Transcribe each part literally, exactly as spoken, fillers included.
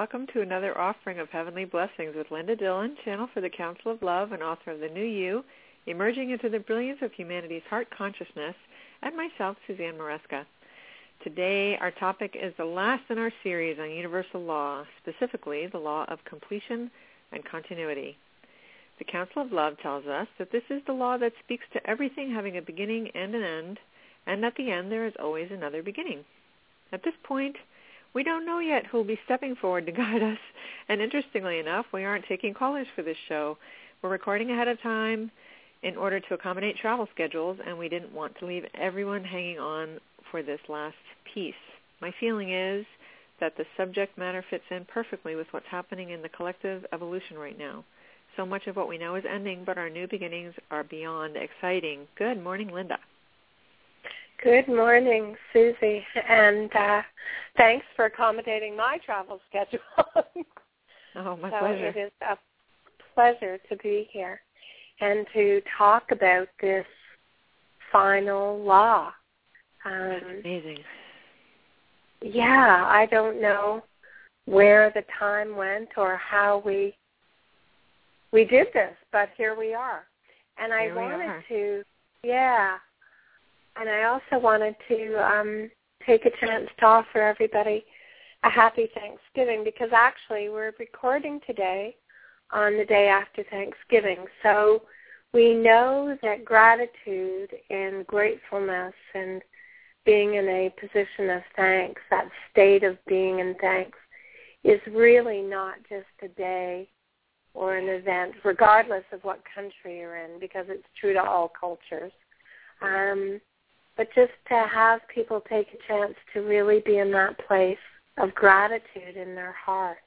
welcome to another offering of Heavenly Blessings with Linda Dillon, channel for the Council of Love and author of The New You, Emerging into the Brilliance of Humanity's Heart Consciousness, and myself, Suzanne Maresca. Today, our topic is the last in our series on universal law, specifically the law of completion and continuity. The Council of Love tells us that this is the law that speaks to everything having a beginning and an end, and at the end there is always another beginning. At this point, we don't know yet who will be stepping forward to guide us, and interestingly enough, we aren't taking callers for this show. We're recording ahead of time in order to accommodate travel schedules, and we didn't want to leave everyone hanging on for this last piece. My feeling is that the subject matter fits in perfectly with what's happening in the collective evolution right now. So much of what we know is ending, but our new beginnings are beyond exciting. Good morning, Linda. Good morning, Susie, and uh, thanks for accommodating my travel schedule. Oh, my so pleasure. It is a pleasure to be here and to talk about this final law. Um, That's amazing. Yeah, I don't know where the time went or how we we did this, but here we are. And I here wanted to, yeah. And I also wanted to um, take a chance to offer everybody a happy Thanksgiving, because actually we're recording today on the day after Thanksgiving. So we know that gratitude and gratefulness and being in a position of thanks, that state of being in thanks, is really not just a day or an event, regardless of what country you're in, because it's true to all cultures. Um, But just to have people take a chance to really be in that place of gratitude in their hearts.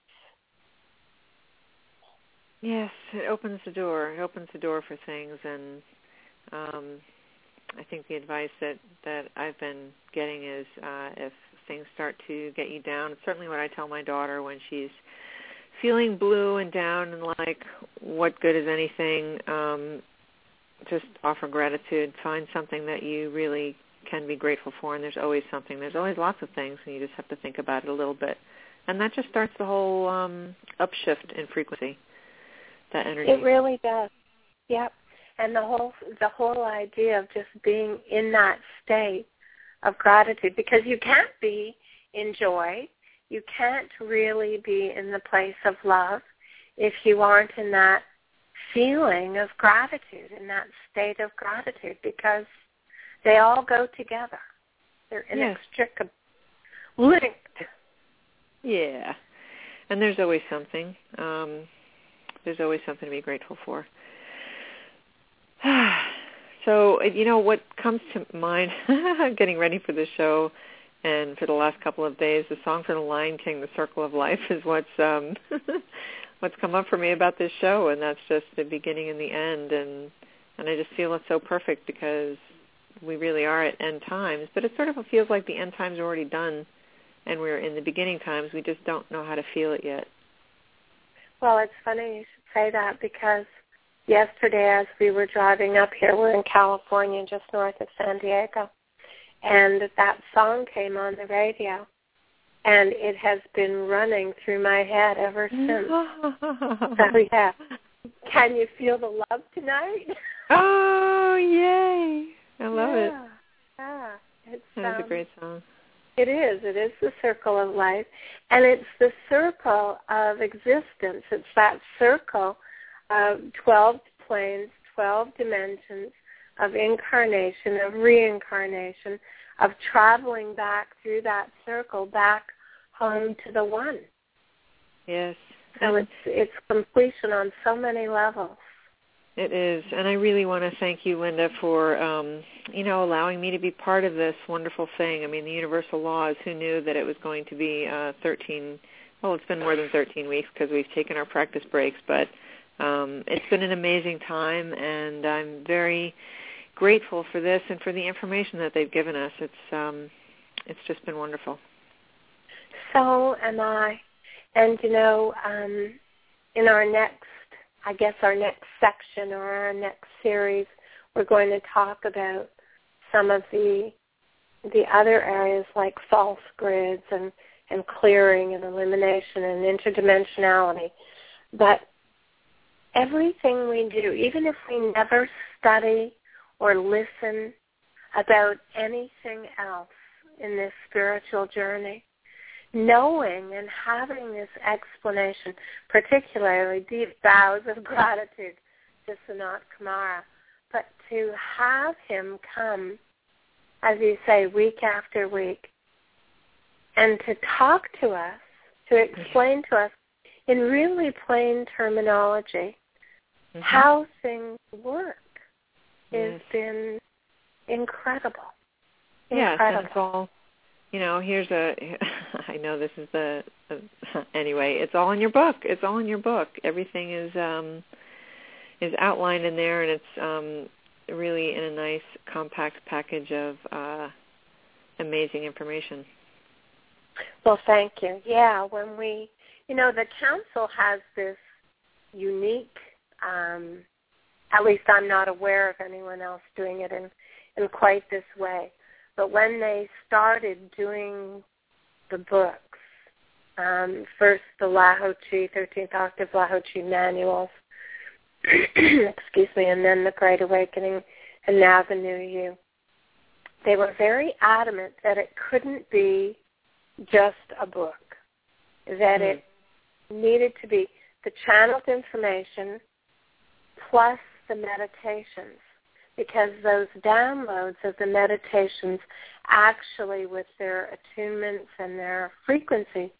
Yes, it opens the door. It opens the door for things, and um, I think the advice that, that I've been getting is uh, if things start to get you down, it's certainly what I tell my daughter when she's feeling blue and down and like, what good is anything? Um, just offer gratitude. Find something that you really can be grateful for, and there's always something. There's always lots of things, and you just have to think about it a little bit. And that just starts the whole um, upshift in frequency, that energy. It really does. Yep. And the whole the whole idea of just being in that state of gratitude, because you can't be in joy, you can't really be in the place of love if you aren't in that feeling of gratitude, in that state of gratitude, because they all go together. They're inextricably linked. Yeah. And there's always something. Um, there's always something to be grateful for. So, you know, what comes to mind, getting ready for the show and for the last couple of days, the song for the Lion King, The Circle of Life, is what's um, what's come up for me about this show, and that's just the beginning and the end, and and I just feel it's so perfect because we really are at end times, but it sort of feels like the end times are already done, and we're in the beginning times. We just don't know how to feel it yet. Well, it's funny you should say that, because yesterday as we were driving up here, we're in California, just north of San Diego, and that song came on the radio, and it has been running through my head ever since. So, yeah. Can you feel the love tonight? Oh, yay. I love yeah, it. Yeah. It's, that is um, a great song. It is. It is the circle of life. And it's the circle of existence. It's that circle of twelve planes, twelve dimensions of incarnation, of reincarnation, of traveling back through that circle, back home to the one. Yes. So it's it's completion on so many levels. It is, and I really want to thank you, Linda, for, um, you know, allowing me to be part of this wonderful thing. I mean, the universal laws, who knew that it was going to be uh, thirteen, well, it's been more than thirteen weeks because we've taken our practice breaks, but um, it's been an amazing time, and I'm very grateful for this and for the information that they've given us. It's, um, it's just been wonderful. So am I. And, you know, um, in our next I guess our next section or our next series, we're going to talk about some of the the other areas like false grids and and clearing and elimination and interdimensionality. But everything we do, even if we never study or listen about anything else in this spiritual journey, knowing and having this explanation, particularly deep vows of gratitude to Sanat Kumara, but to have him come, as you say, week after week, and to talk to us, to explain to us in really plain terminology mm-hmm. how things work, yes. has been incredible. Yes, incredible. and it's all, you know, here's a, I know this is the, the, anyway, it's all in your book. It's all in your book. Everything is um, is outlined in there, and it's um, really in a nice, compact package of uh, amazing information. Well, thank you. Yeah, when we, you know, the council has this unique, um, at least I'm not aware of anyone else doing it in, in quite this way, but when they started doing the books, um, first the Lahochi, thirteenth Octave Lahochi manuals, excuse me, and then the Great Awakening, and now the New You, they were very adamant that it couldn't be just a book, that mm. it needed to be the channeled information plus the meditations, because those downloads of the meditations actually, with their attunements and their frequency,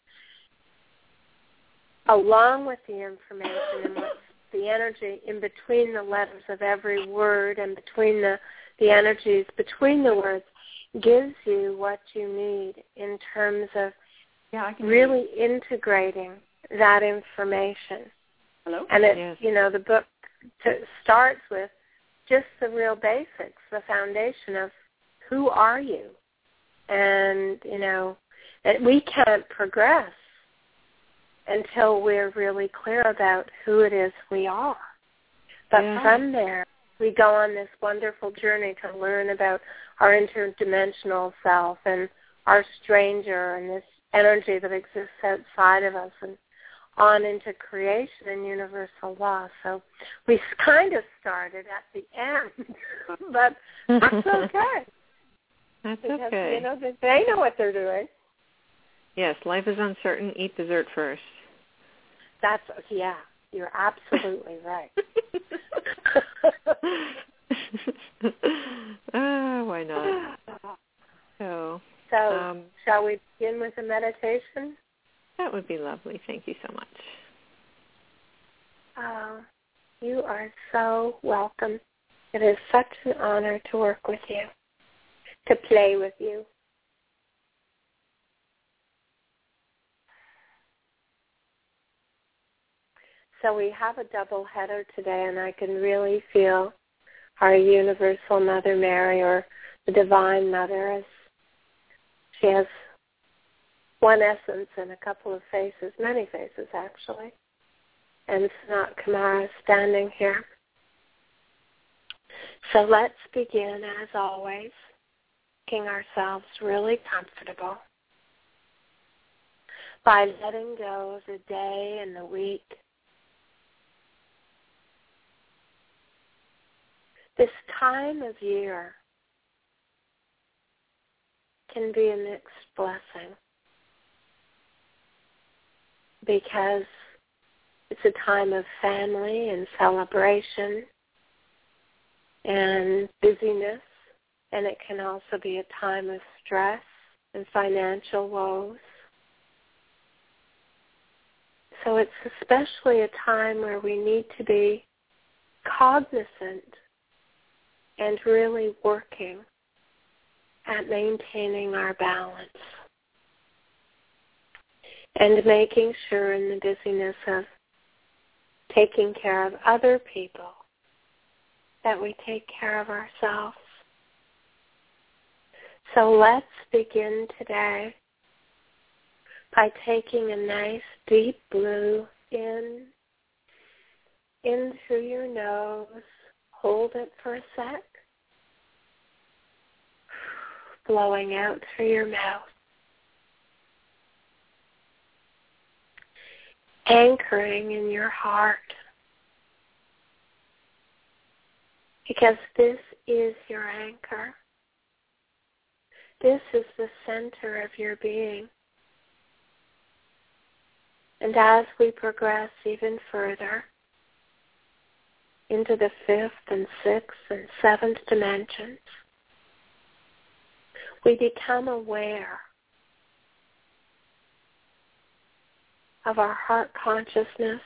along with the information and what's the energy in between the letters of every word and between the, the energies between the words, gives you what you need in terms of yeah, I can really integrating that information. Hello? And it, yes. you know, the book t- starts with just the real basics, the foundation of who are you? And, you know, that we can't progress until we're really clear about who it is we are. But yeah. from there, we go on this wonderful journey to learn about our interdimensional self and our stranger and this energy that exists outside of us, and on into creation and universal law. So we kind of started at the end, but that's okay. That's because, okay. You know, they know what they're doing. Yes, life is uncertain. Eat dessert first. That's, yeah, you're absolutely right. Ah, why not? So, so um, shall we begin with a meditation? That would be lovely. Thank you so much. Oh, you are so welcome. It is such an honor to work with you, to play with you. So we have a double header today, and I can really feel our Universal Mother Mary, or the Divine Mother, as she has one essence and a couple of faces, many faces actually. And Sanat Kumara is standing here. So let's begin, as always, making ourselves really comfortable by letting go of the day and the week. This time of year can be a mixed blessing because it's a time of family and celebration and busyness, and it can also be a time of stress and financial woes. So it's especially a time where we need to be cognizant and really working at maintaining our balance and making sure in the busyness of taking care of other people that we take care of ourselves. So let's begin today by taking a nice deep blue in, in through your nose. Hold it for a sec. Blowing out through your mouth. anchoring in your heart. Because this is your anchor. This is the center of your being. And as we progress even further into the fifth and sixth and seventh dimensions, we become aware of our heart consciousness.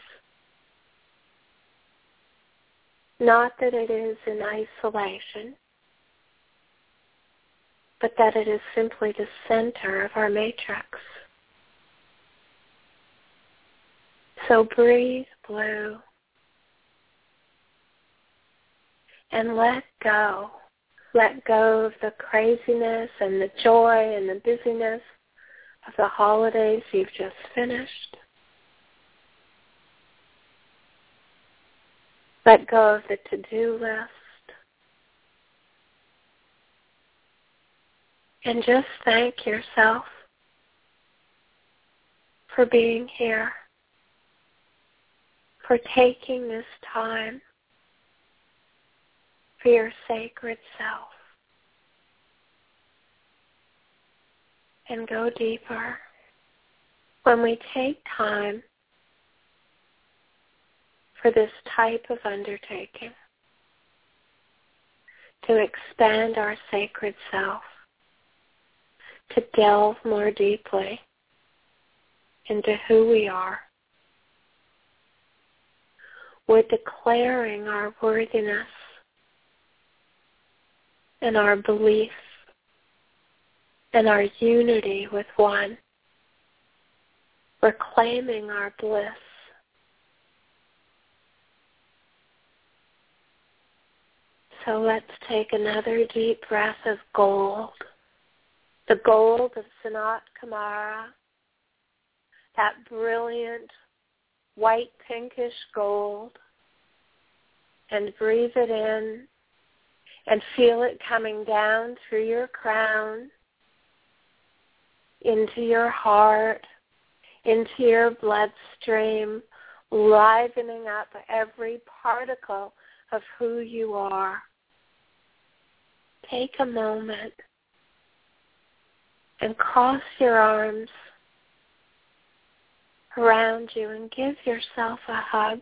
Not that it is in isolation, but that it is simply the center of our matrix. So breathe blue and let go. Let go of the craziness and the joy and the busyness of the holidays you've just finished. Let go of the to-do list. And just thank yourself for being here, for taking this time for your sacred self. And go deeper. When we take time for this type of undertaking, to expand our sacred self, to delve more deeply into who we are, we're declaring our worthiness and our belief and our unity with one. We're claiming our bliss. So let's take another deep breath of gold, the gold of Sanat Kumara, that brilliant white pinkish gold, and breathe it in and feel it coming down through your crown, into your heart, into your bloodstream, livening up every particle of who you are. Take a moment and cross your arms around you and give yourself a hug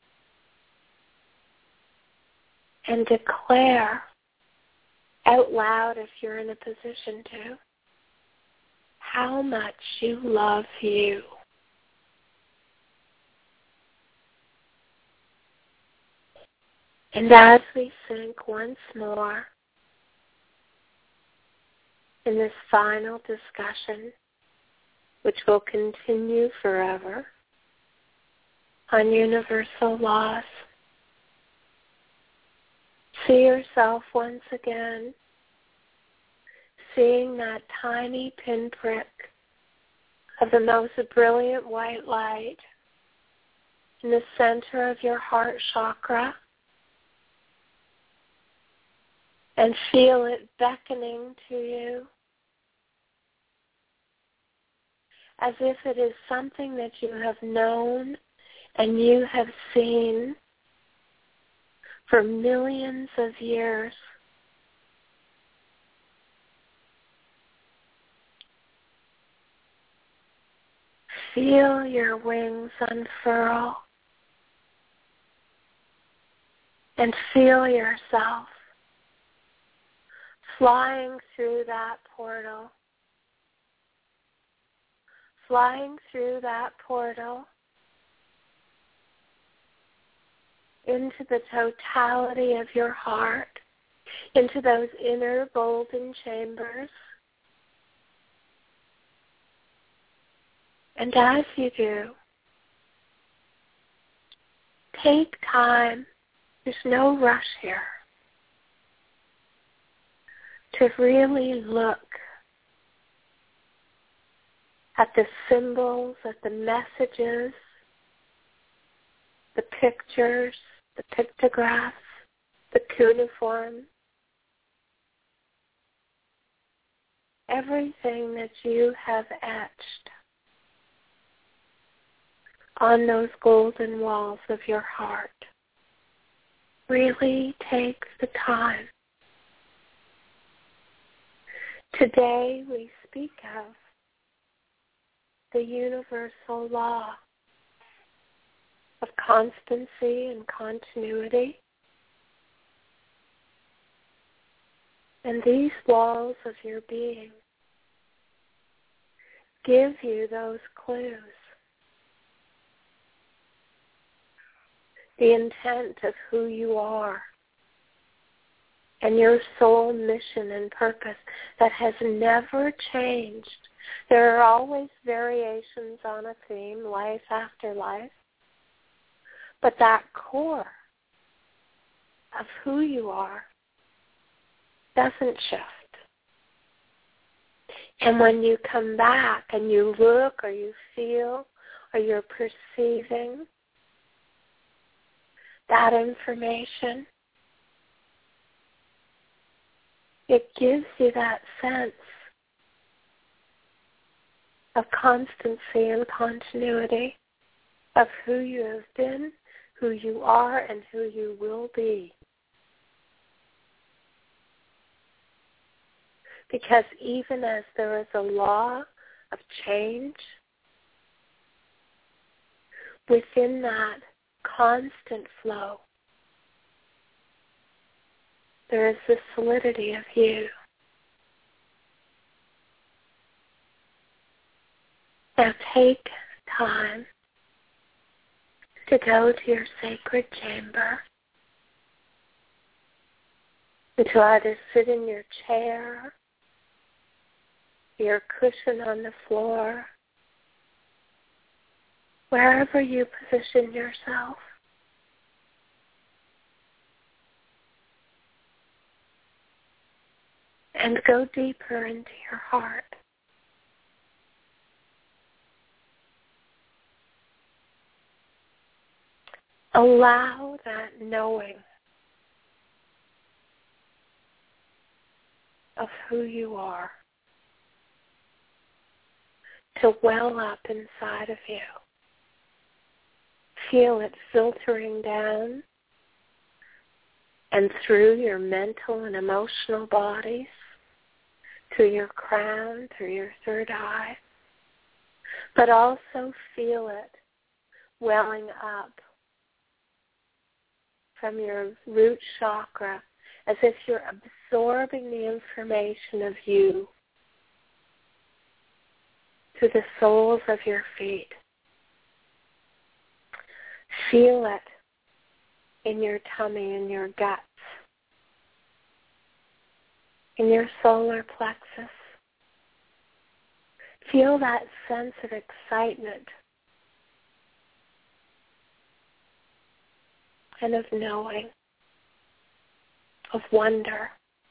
and declare out loud, if you're in a position to, how much you love you. And as we sink once more in this final discussion, which will continue forever, on universal laws, see yourself once again, seeing that tiny pinprick of the most brilliant white light in the center of your heart chakra, and feel it beckoning to you as if it is something that you have known and you have seen for millions of years. Feel your wings unfurl and feel yourself flying through that portal, flying through that portal into the totality of your heart, into those inner golden chambers. And as you do, take time, there's no rush here, to really look at the symbols, at the messages, the pictures, the pictographs, the cuneiform, everything that you have etched on those golden walls of your heart. Really take the time. Today we speak of the universal law of constancy and continuity. And these walls of your being give you those clues. The intent of who you are and your soul mission and purpose that has never changed. There are always variations on a theme, life after life, but that core of who you are doesn't shift. And when you come back and you look or you feel or you're perceiving that information, it gives you that sense of constancy and continuity of who you have been, who you are, and who you will be. Because even as there is a law of change, within that constant flow, there is the solidity of you. Now take time to go to your sacred chamber, and to either sit in your chair, your cushion on the floor, wherever you position yourself. And go deeper into your heart. Allow that knowing of who you are to well up inside of you. Feel it filtering down and through your mental and emotional bodies, through your crown, through your third eye, but also feel it welling up from your root chakra as if you're absorbing the information of you to the soles of your feet. Feel it in your tummy, in your guts, in your solar plexus. Feel that sense of excitement and of knowing, of wonder.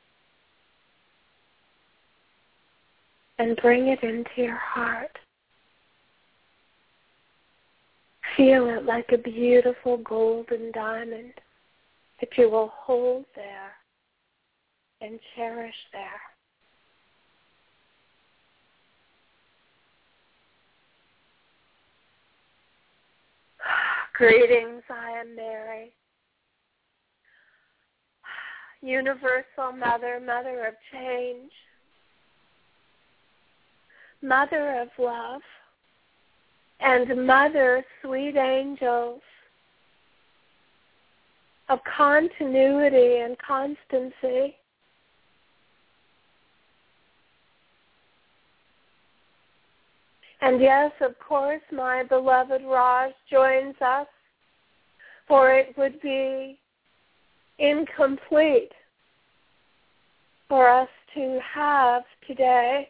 And bring it into your heart. Feel it like a beautiful golden diamond that you will hold there and cherish there. Greetings, I am Mary. Universal Mother, Mother of Change, Mother of Love, and Mother, sweet angels of continuity and constancy. And yes, of course, my beloved Raj joins us, for it would be incomplete for us to have today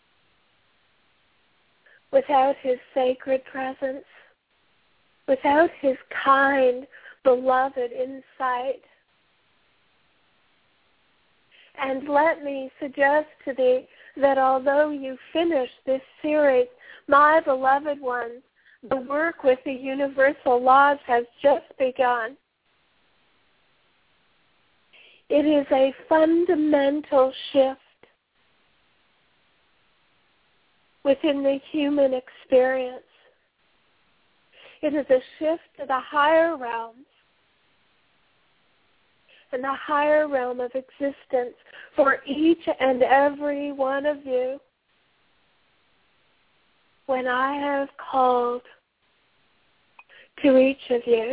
without his sacred presence, without his kind, beloved insight. And let me suggest to thee that although you finish this series, my beloved ones, the work with the universal laws has just begun. It is a fundamental shift within the human experience. It is a shift to the higher realms and the higher realm of existence for each and every one of you. When I have called to each of you,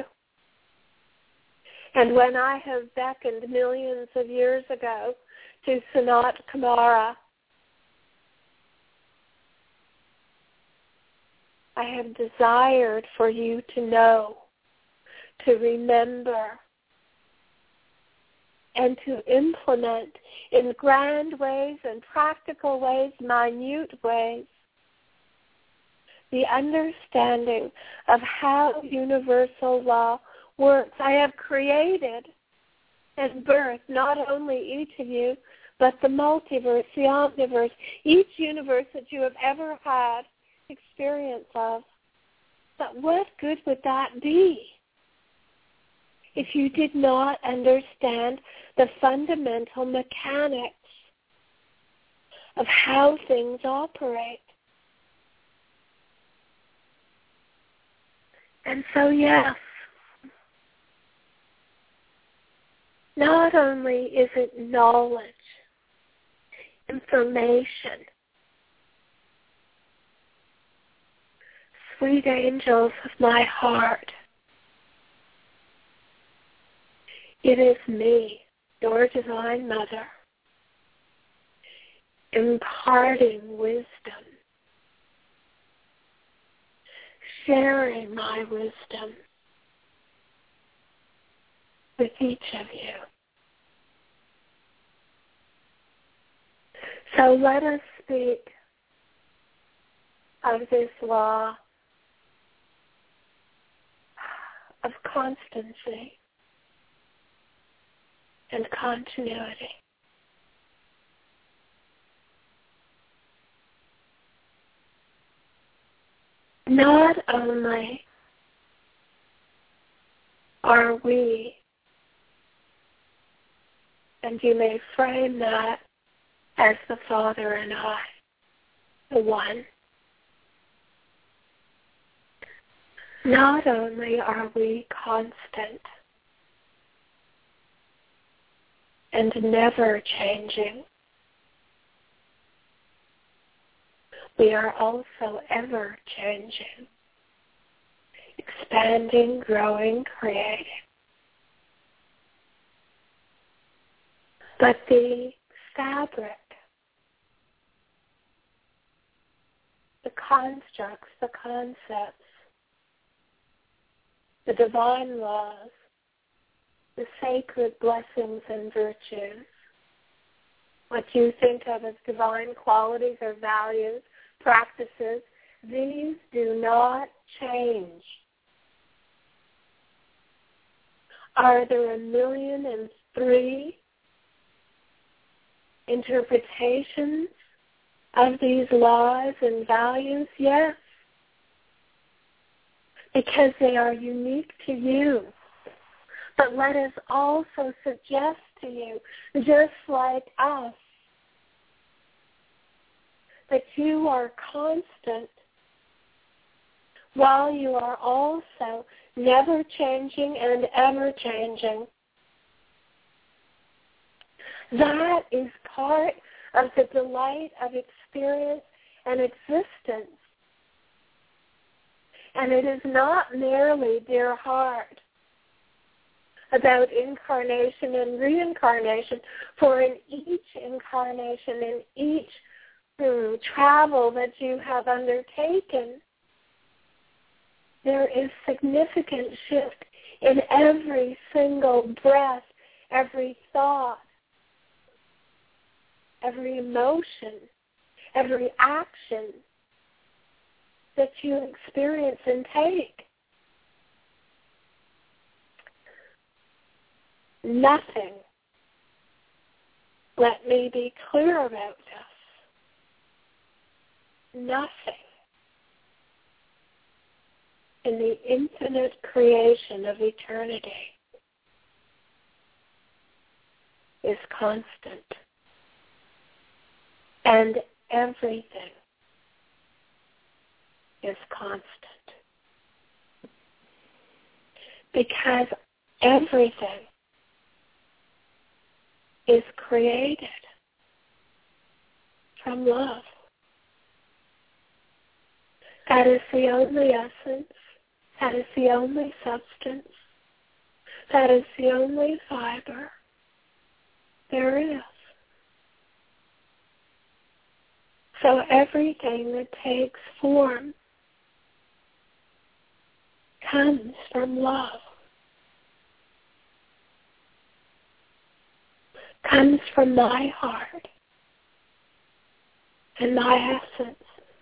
and when I have beckoned millions of years ago to Sanat Kumara, I have desired for you to know, to remember, and to implement in grand ways and practical ways, minute ways, the understanding of how universal law works. I have created and birthed not only each of you, but the multiverse, the omniverse, each universe that you have ever had experience of. But what good would that be if you did not understand the fundamental mechanics of how things operate? And so, yes, not only is it knowledge, information, sweet angels of my heart, it is me, your Divine Mother, imparting wisdom, sharing my wisdom with each of you. So let us speak of this law of constancy and continuity. Not only are we, and you may frame that as the Father and I, the one, not only are we constant and never changing, we are also ever changing, expanding, growing, creating. But the fabric, the constructs, the concepts, the divine laws, the sacred blessings and virtues, what you think of as divine qualities or values, practices, these do not change. Are there a million and three interpretations of these laws and values? Yes, because they are unique to you. But let us also suggest to you, just like us, that you are constant while you are also never changing and ever changing. That is part of the delight of experience and existence. And it is not merely, dear heart, about incarnation and reincarnation, for in each incarnation, in each hmm, travel that you have undertaken, there is significant shift in every single breath, every thought, every emotion, every action that you experience and take. Nothing, let me be clear about this, nothing in the infinite creation of eternity is constant. And everything is constant. because everything is created from love. That is the only essence. That is the only substance. That is the only fiber there is. So everything that takes form comes from love, comes from my heart and my essence.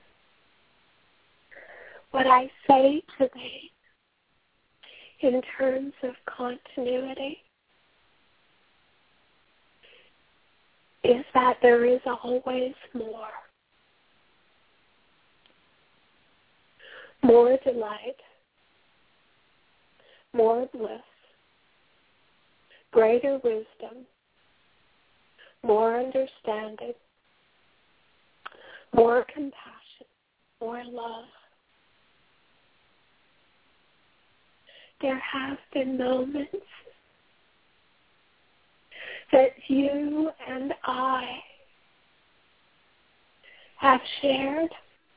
What I say to thee in terms of continuity is that there is always more. More delight, more bliss, greater wisdom, more understanding, more compassion, more love. There have been moments that you and I have shared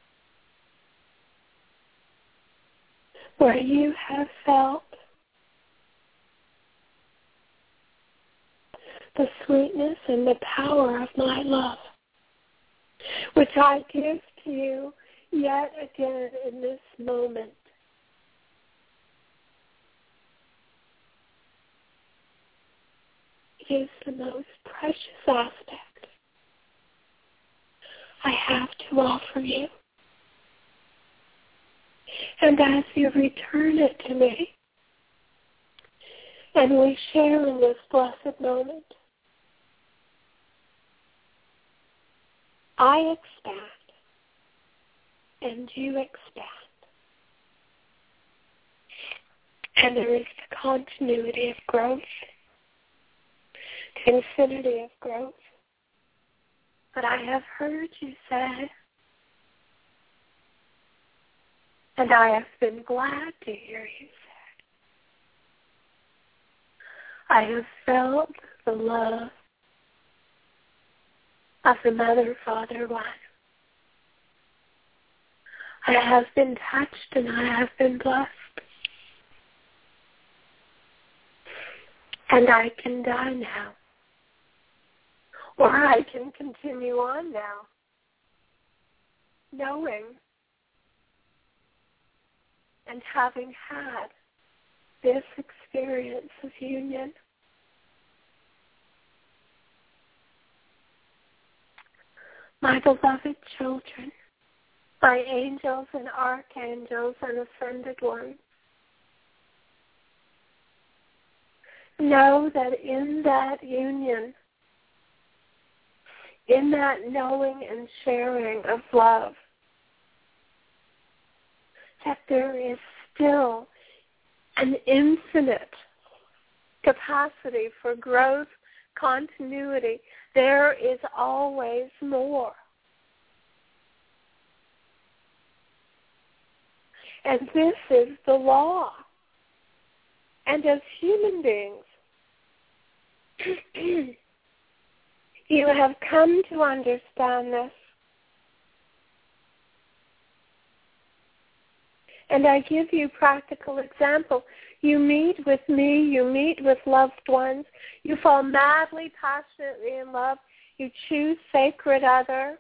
where you have felt the sweetness and the power of my love, which I give to you yet again in this moment. It is the most precious aspect I have to offer you. And as you return it to me, and we share in this blessed moment, I expand, and you expand. And there is the continuity of growth, the infinity of growth. But I have heard you say, and I have been glad to hear you say, I have felt the love of the Mother, Father, One. I have been touched and I have been blessed. And I can die now. Or I can continue on now, knowing and having had this experience of union. My beloved children, my angels and archangels and ascended ones, know that in that union, in that knowing and sharing of love, that there is still an infinite capacity for growth, continuity. There is always more. And this is the law. And as human beings, you have come to understand this. And I give you practical example. You meet with me, you meet with loved ones, you fall madly, passionately in love, you choose sacred other,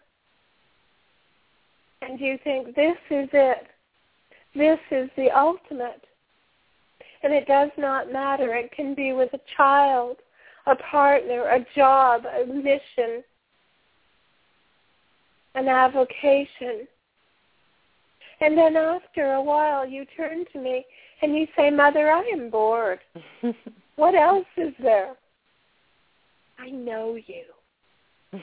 and you think this is it. This is the ultimate. And it does not matter. It can be with a child, a partner, a job, a mission, an avocation. And then after a while you turn to me and you say, Mother, I am bored. What else is there? I know you.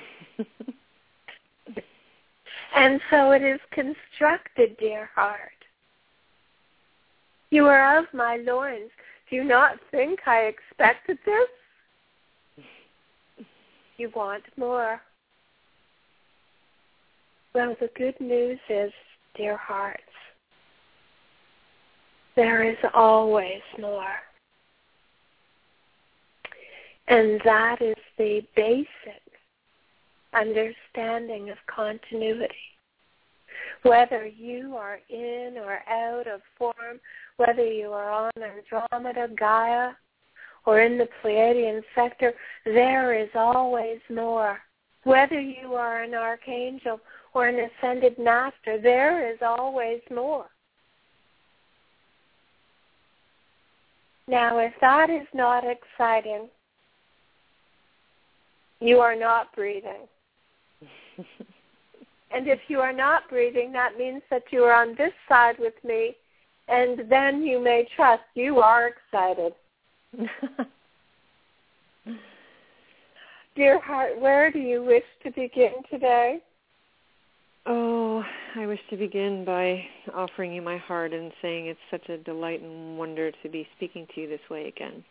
And so it is constructed, dear heart. You are of my loins. Do you not think I expected this? You want more. Well, the good news is, dear hearts, there is always more. And that is the basic understanding of continuity. Whether you are in or out of form, whether you are on Andromeda, Gaia, or in the Pleiadian sector, there is always more. Whether you are an archangel or an ascended master, there is always more. Now, if that is not exciting, you are not breathing. And if you are not breathing, that means that you are on this side with me, and then you may trust you are excited. Dear heart, where do you wish to begin today? Oh, I wish to begin by offering you my heart and saying it's such a delight and wonder to be speaking to you this way again.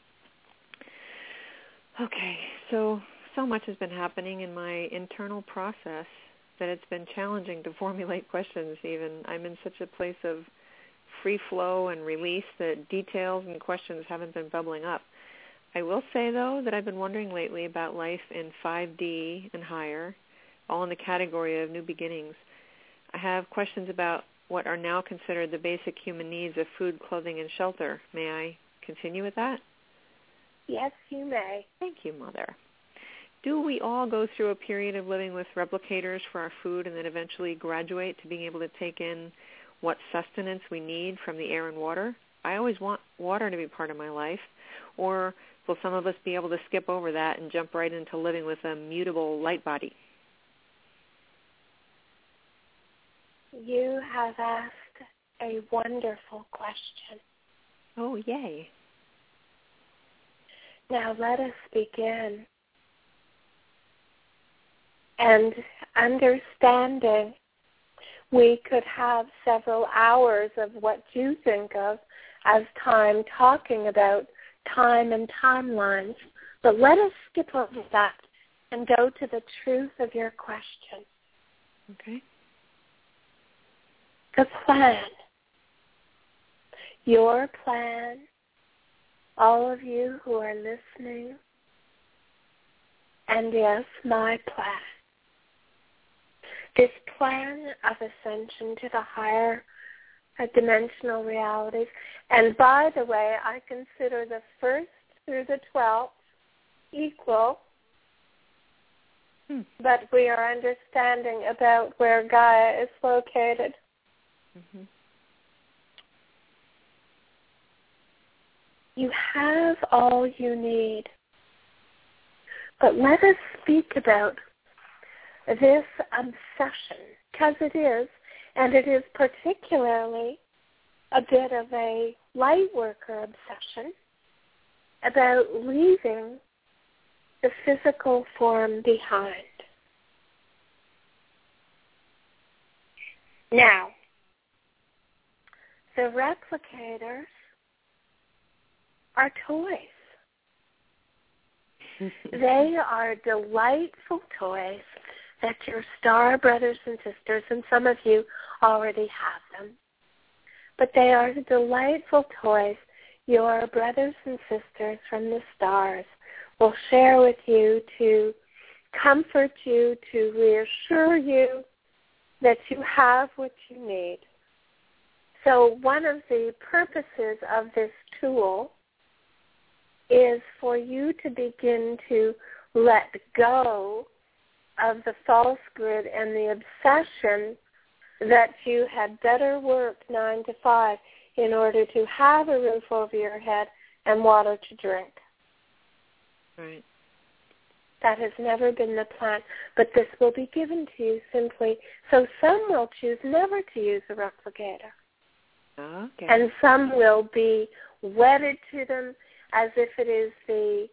Okay, so so much has been happening in my internal process that it's been challenging to formulate questions even. I'm in such a place of free flow and release that details and questions haven't been bubbling up. I will say, though, that I've been wondering lately about life in five D and higher, all in the category of new beginnings. I have questions about what are now considered the basic human needs of food, clothing, and shelter. May I continue with that? Yes, you may. Thank you, Mother. Do we all go through a period of living with replicators for our food and then eventually graduate to being able to take in what sustenance we need from the air and water? I always want water to be part of my life. Or will some of us be able to skip over that and jump right into living with a mutable light body? You have asked a wonderful question. Oh, yay. Now let us begin. And understanding, we could have several hours of what you think of as time talking about time and timelines. But let us skip over that and go to the truth of your question. Okay. The plan. Your plan, all of you who are listening, and yes, my plan. This plan of ascension to the higher uh, dimensional realities. And by the way, I consider the first through the twelfth equal, hmm. but we are understanding about where Gaia is located. Mm-hmm. You have all you need. But let us speak about this obsession, because it is, and it is particularly a bit of a light worker obsession about leaving the physical form behind. Now, the replicators are toys. They are delightful toys that your star brothers and sisters, and some of you already have them, but they are delightful toys your brothers and sisters from the stars will share with you to comfort you, to reassure you that you have what you need. So one of the purposes of this tool is for you to begin to let go of the false grid and the obsession that you had better work nine to five in order to have a roof over your head and water to drink. Right. That has never been the plan, but this will be given to you simply. So some will choose never to use a replicator. Okay. And some will be wedded to them as if it is the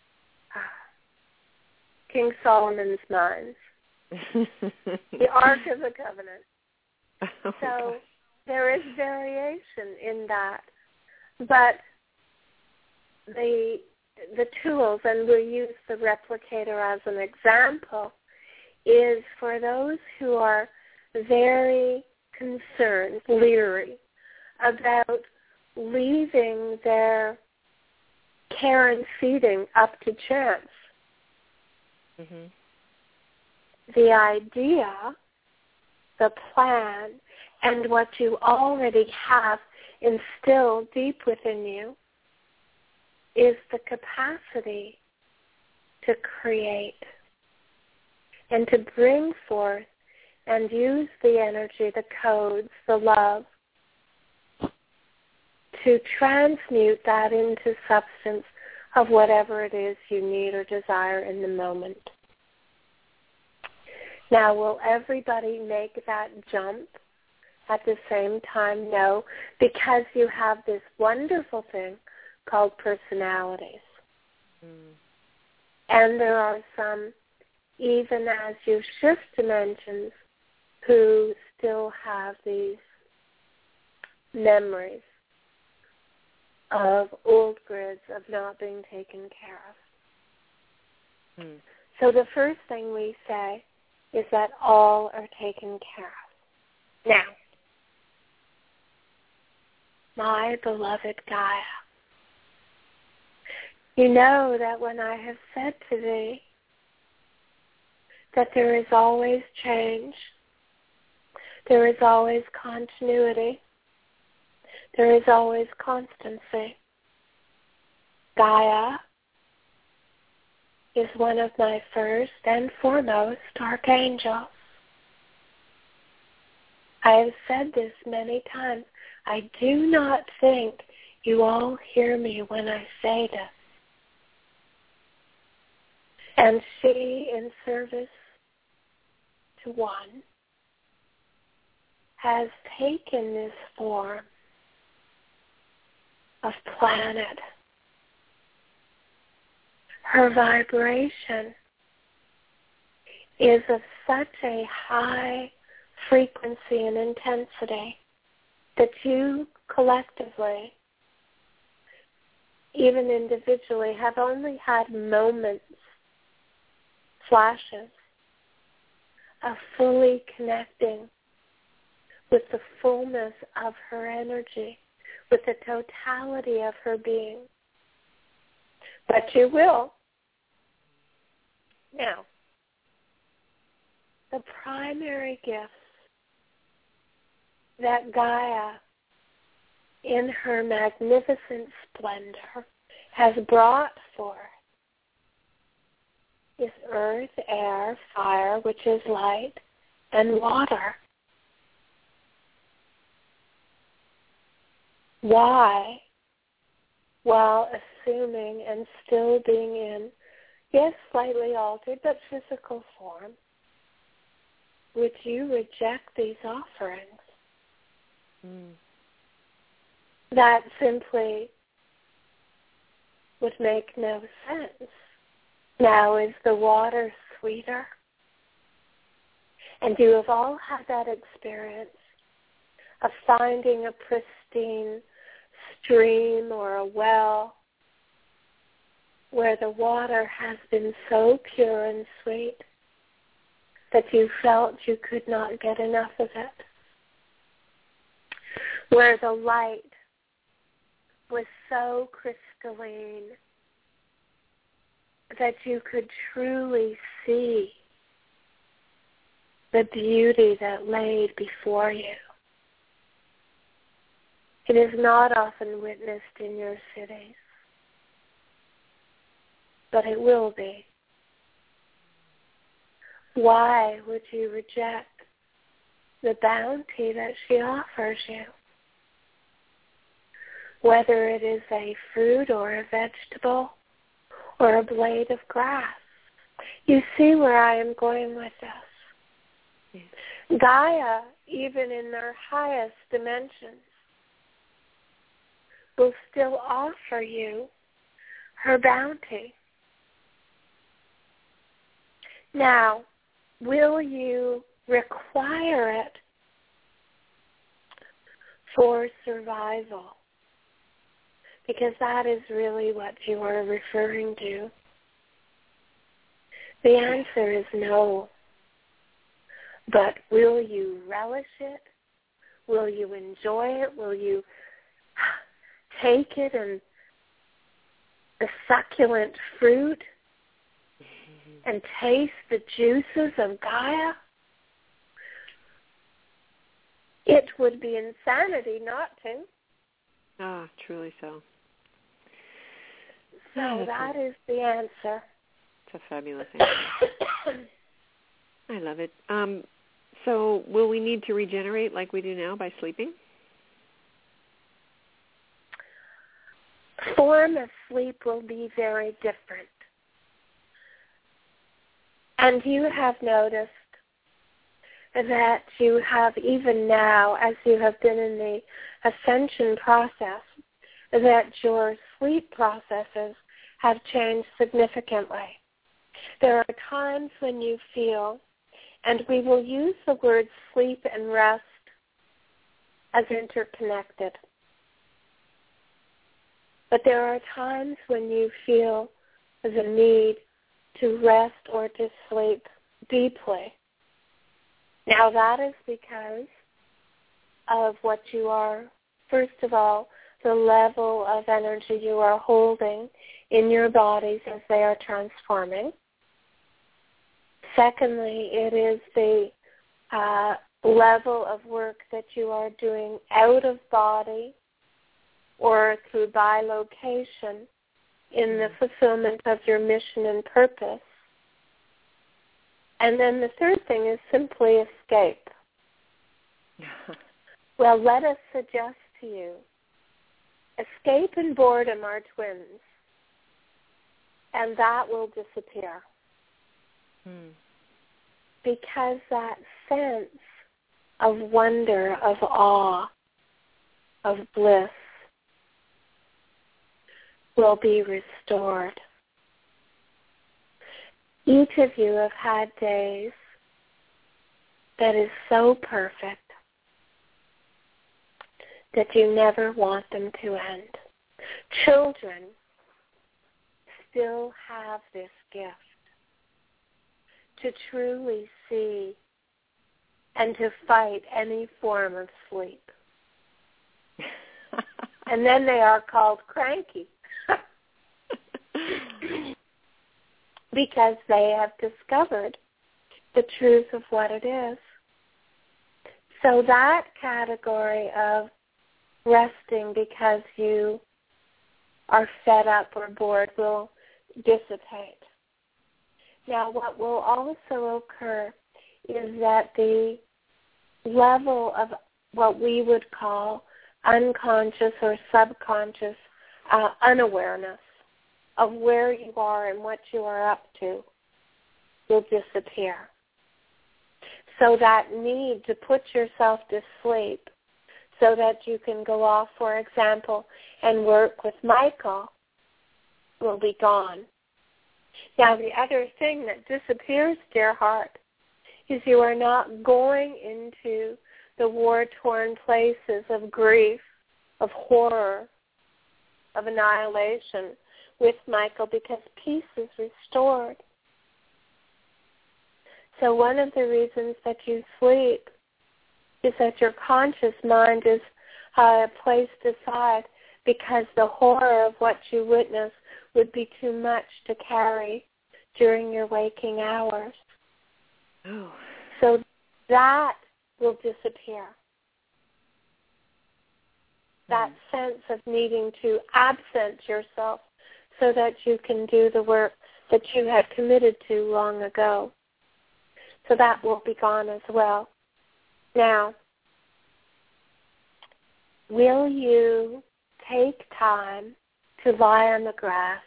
uh, King Solomon's mines, the Ark of the Covenant. Oh, so gosh. There is variation in that, but the the tools, and we'll use the replicator as an example, is for those who are very concerned, leery, about leaving their care and feeding up to chance. Mm-hmm. The idea, the plan, and what you already have instilled deep within you is the capacity to create and to bring forth and use the energy, the codes, the love, to transmute that into substance of whatever it is you need or desire in the moment. Now, will everybody make that jump at the same time? No, because you have this wonderful thing called personalities. Mm. And there are some, even as you shift dimensions, who still have these memories of old grids of not being taken care of. Mm. So the first thing we say is that all are taken care of. Now, my beloved Gaia, you know that when I have said to thee that there is always change, there is always continuity, there is always constancy. Gaia is one of my first and foremost archangels. I have said this many times. I do not think you all hear me when I say this. And she, in service to one, has taken this form of planet. Her vibration is of such a high frequency and intensity that you collectively, even individually, have only had moments, flashes of fully connecting with the fullness of her energy, with the totality of her being. But you will. Now, the primary gifts that Gaia, in her magnificent splendor, has brought forth is earth, air, fire, which is light, and water. Why, while assuming and still being in, yes, slightly altered, but physical form, would you reject these offerings? Mm. That simply would make no sense. Now, is the water sweeter? And you have all had that experience of finding a pristine stream or a well where the water has been so pure and sweet that you felt you could not get enough of it, where the light was so crystalline that you could truly see the beauty that laid before you. It is not often witnessed in your cities, but it will be. Why would you reject the bounty that she offers you? Whether it is a fruit or a vegetable or a blade of grass. You see where I am going with this. Yes. Gaia, even in their highest dimensions, will still offer you her bounty. Now, will you require it for survival? Because that is really what you are referring to. The answer is no. But will you relish it? Will you enjoy it? Will you take it and the succulent fruit and taste the juices of Gaia? It would be insanity not to. Ah, truly so. So oh, that a, is the answer. It's a fabulous answer. I love it. Um, so will we need to regenerate like we do now by sleeping? Form of sleep will be very different. And you have noticed that you have, even now, as you have been in the ascension process, that your sleep processes have changed significantly. There are times when you feel, and we will use the words sleep and rest as interconnected, but there are times when you feel the need to rest or to sleep deeply. Now that is because of what you are, first of all, the level of energy you are holding in your bodies as they are transforming. Secondly, it is the uh, level of work that you are doing out of body or through bilocation in the fulfillment of your mission and purpose. And then the third thing is simply escape. Well, let us suggest to you, escape and boredom are twins, and that will disappear. Hmm. Because that sense of wonder, of awe, of bliss will be restored. Each of you have had days that is so perfect that you never want them to end. Children still have this gift to truly see and to fight any form of sleep. And then they are called cranky because they have discovered the truth of what it is. So that category of resting because you are fed up or bored will dissipate. Now, what will also occur is that the level of what we would call unconscious or subconscious uh, unawareness of where you are and what you are up to will disappear. So that need to put yourself to sleep so that you can go off, for example, and work with Michael will be gone. Now, the other thing that disappears, dear heart, is you are not going into the war-torn places of grief, of horror, of annihilation with Michael because peace is restored. So one of the reasons that you sleep is that your conscious mind is uh, placed aside because the horror of what you witness would be too much to carry during your waking hours. Oh. So that will disappear. That mm. sense of needing to absent yourself so that you can do the work that you had committed to long ago. So that will be gone as well. Now, will you take time to lie on the grass,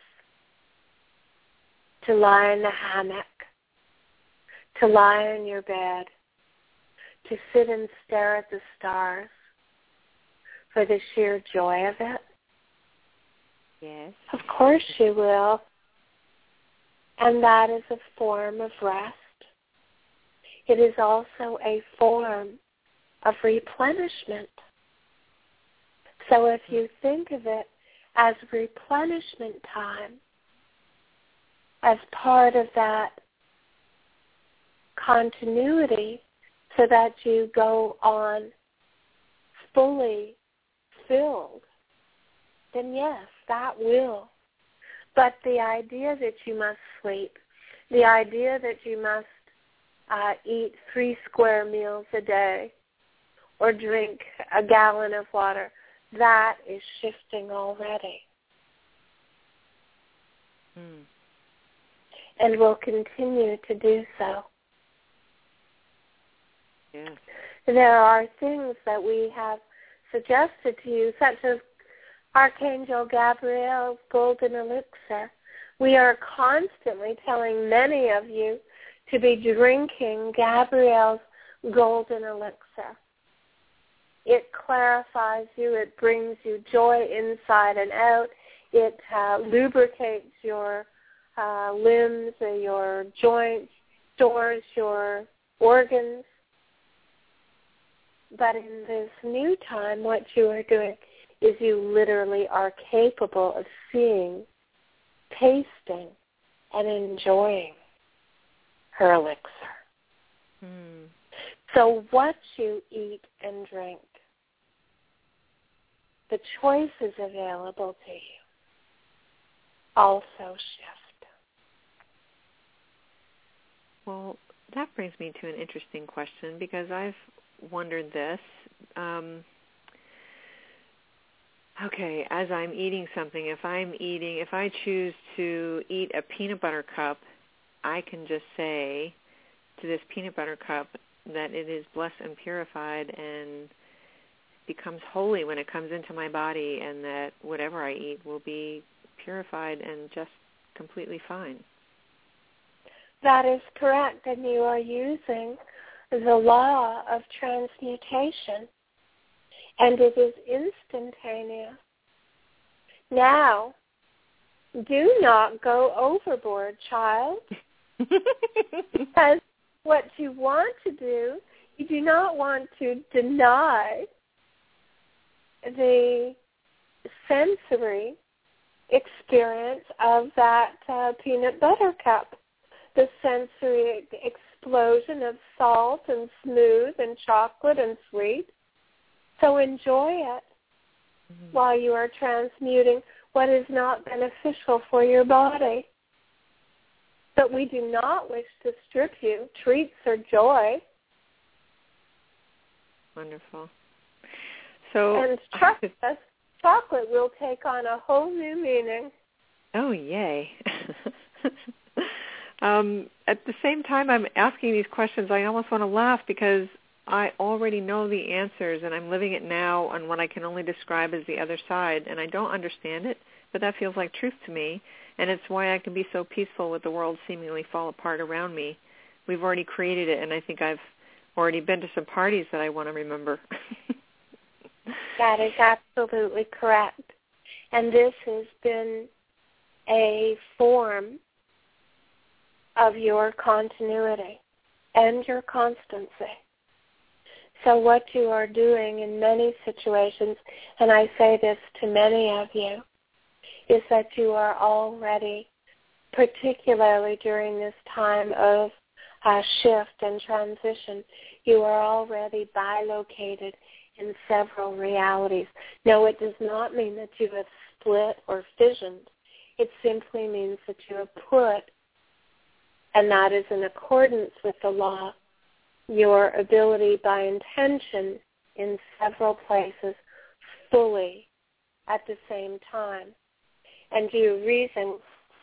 to lie in the hammock, to lie in your bed, to sit and stare at the stars for the sheer joy of it? Yes. Of course you will. And that is a form of rest. It is also a form of replenishment. So if you think of it as replenishment time, as part of that continuity so that you go on fully filled then yes, that will. But the idea that you must sleep, the idea that you must uh, eat three square meals a day or drink a gallon of water, that is shifting already. Mm. And will continue to do so. Yes. There are things that we have suggested to you, such as Archangel Gabriel's golden elixir. We are constantly telling many of you to be drinking Gabriel's golden elixir. It clarifies you. It brings you joy inside and out. It uh, lubricates your uh, limbs, uh, your joints, stores your organs. But in this new time, what you are doing is you literally are capable of seeing, tasting, and enjoying her elixir. Mm. So what you eat and drink, the choices available to you also shift. Well, that brings me to an interesting question, because I've wondered this. Um, okay, as I'm eating something, if I'm eating, if I choose to eat a peanut butter cup, I can just say to this peanut butter cup that it is blessed and purified and becomes holy when it comes into my body, and that whatever I eat will be purified and just completely fine. That is correct, and you are using the law of transmutation, and it is instantaneous. Now, do not go overboard, child, because what you want to do, you do not want to deny the sensory experience of that uh, peanut butter cup, the sensory explosion of salt and smooth and chocolate and sweet. So enjoy it mm-hmm. while you are transmuting what is not beneficial for your body. But we do not wish to strip you treats or joy. Wonderful. So, and trust us, chocolate will take on a whole new meaning. Oh, yay. um, at the same time I'm asking these questions, I almost want to laugh, because I already know the answers, and I'm living it now on what I can only describe as the other side, and I don't understand it, but that feels like truth to me, and it's why I can be so peaceful with the world seemingly fall apart around me. We've already created it, and I think I've already been to some parties that I want to remember. That is absolutely correct. And this has been a form of your continuity and your constancy. So what you are doing in many situations, and I say this to many of you, is that you are already, particularly during this time of uh, shift and transition, you are already bilocated in several realities. No, it does not mean that you have split or fissioned. It simply means that you have put, and that is in accordance with the law, your ability by intention in several places fully at the same time. And you reason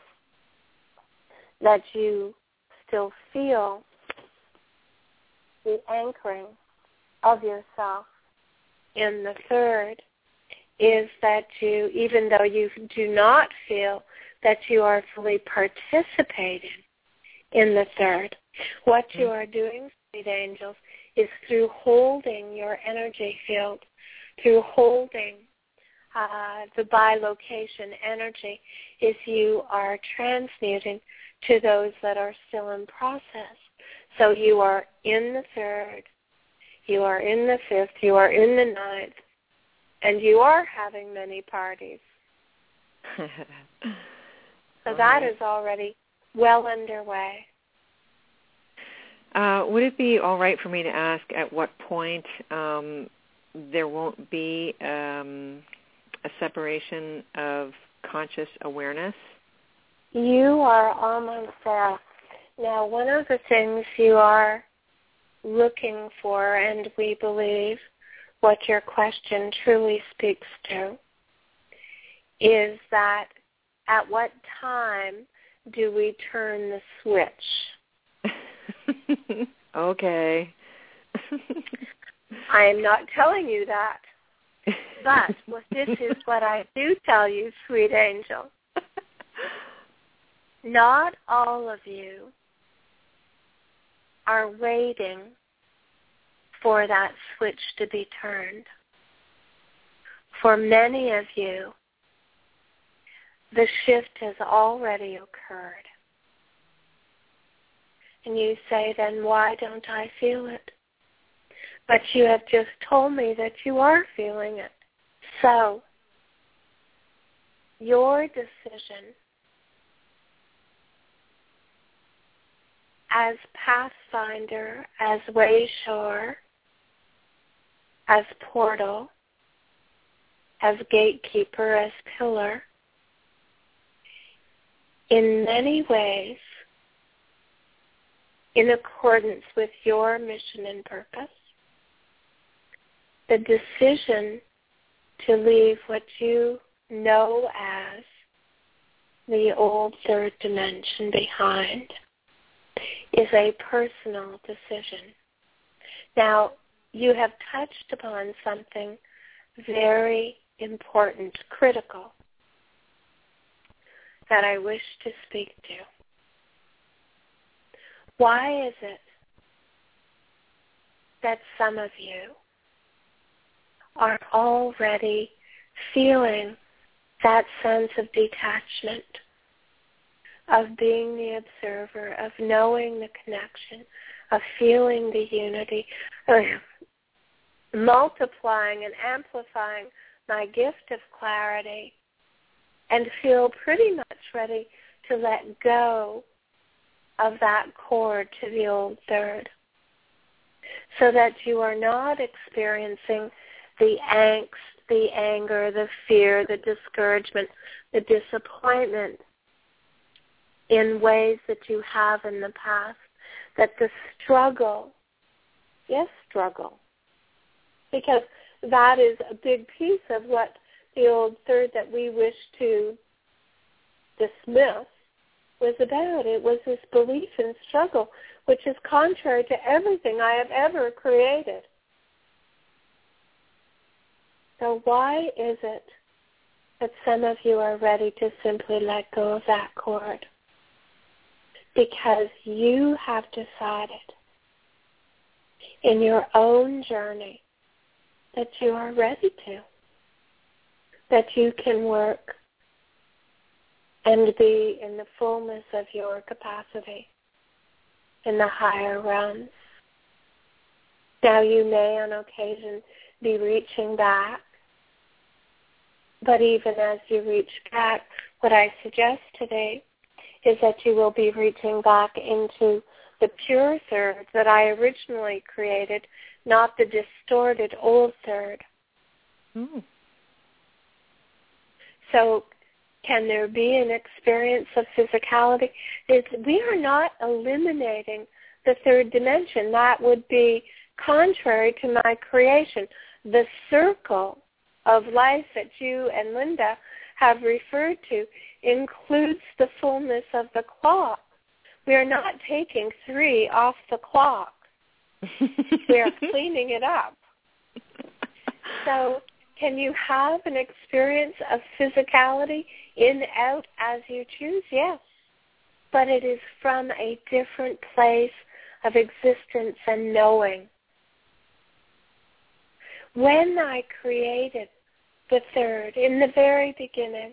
that you still feel the anchoring of yourself in the third is that you, even though you do not feel that you are fully participating in the third, what you are doing, sweet angels, is through holding your energy field, through holding uh, the bilocation energy, is you are transmuting to those that are still in process. So you are in the third, you are in the fifth, you are in the ninth, and you are having many parties. So that is already well underway. Uh, would it be all right for me to ask at what point um, there won't be um, a separation of conscious awareness? You are almost there. Now, one of the things you are looking for, and we believe what your question truly speaks to, is that at what time do we turn the switch? Okay. I am not telling you that. But what this is what I do tell you, sweet angel. Not all of you are waiting for that switch to be turned. For many of you, the shift has already occurred. And you say, then why don't I feel it? But you have just told me that you are feeling it. So, your decision as pathfinder, as wayshower, as portal, as gatekeeper, as pillar, in many ways, in accordance with your mission and purpose, the decision to leave what you know as the old third dimension behind is a personal decision. Now, you have touched upon something very important, critical, that I wish to speak to. Why is it that some of you are already feeling that sense of detachment, of being the observer, of knowing the connection, of feeling the unity, of multiplying and amplifying my gift of clarity, and feel pretty much ready to let go of that cord to the old third, so that you are not experiencing the angst, the anger, the fear, the discouragement, the disappointment in ways that you have in the past, that the struggle, yes, struggle, because that is a big piece of what the old third that we wish to dismiss was about. It was this belief in struggle, which is contrary to everything I have ever created. So why is it that some of you are ready to simply let go of that cord? Because you have decided in your own journey that you are ready to, that you can work and be in the fullness of your capacity in the higher realms. Now you may on occasion be reaching back, but even as you reach back, what I suggest today is that you will be reaching back into the pure third that I originally created, not the distorted old third. Mm. So can there be an experience of physicality? It's, we are not eliminating the third dimension. That would be contrary to my creation. The circle of life that you and Linda have referred to includes the fullness of the clock. We are not taking three off the clock. We are cleaning it up. So can you have an experience of physicality in, out, as you choose? Yes. But it is from a different place of existence and knowing. When I created the third, in the very beginning,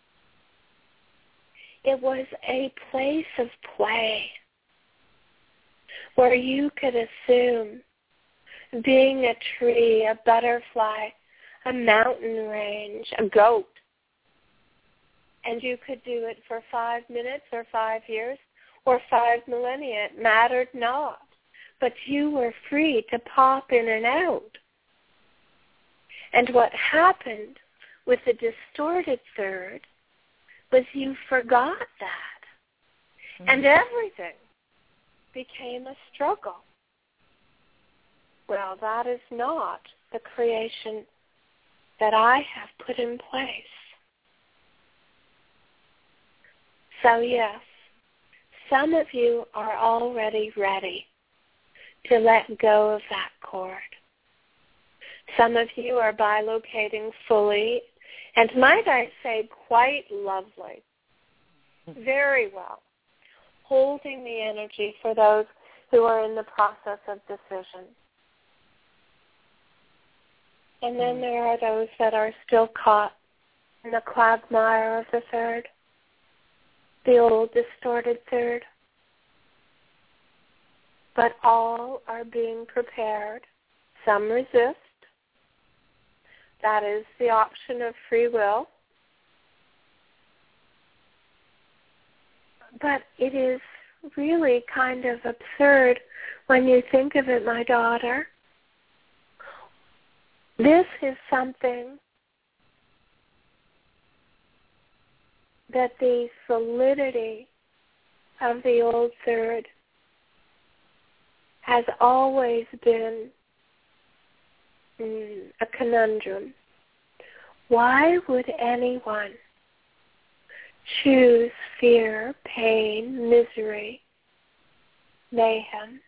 it was a place of play where you could assume being a tree, a butterfly, a mountain range, a goat. And you could do it for five minutes or five years or five millennia. It mattered not. But you were free to pop in and out. And what happened with the distorted third was you forgot that. Mm-hmm. And everything became a struggle. Well, that is not the creation that I have put in place. So yes, some of you are already ready to let go of that cord. Some of you are bilocating fully, and might I say quite lovely, very well, holding the energy for those who are in the process of decision. And then there are those that are still caught in the quagmire of the third, the old distorted third. But all are being prepared. Some resist. That is the option of free will. But it is really kind of absurd when you think of it, my daughter. This is something that the solidity of the old third has always been mm, a conundrum. Why would anyone choose fear, pain, misery, mayhem?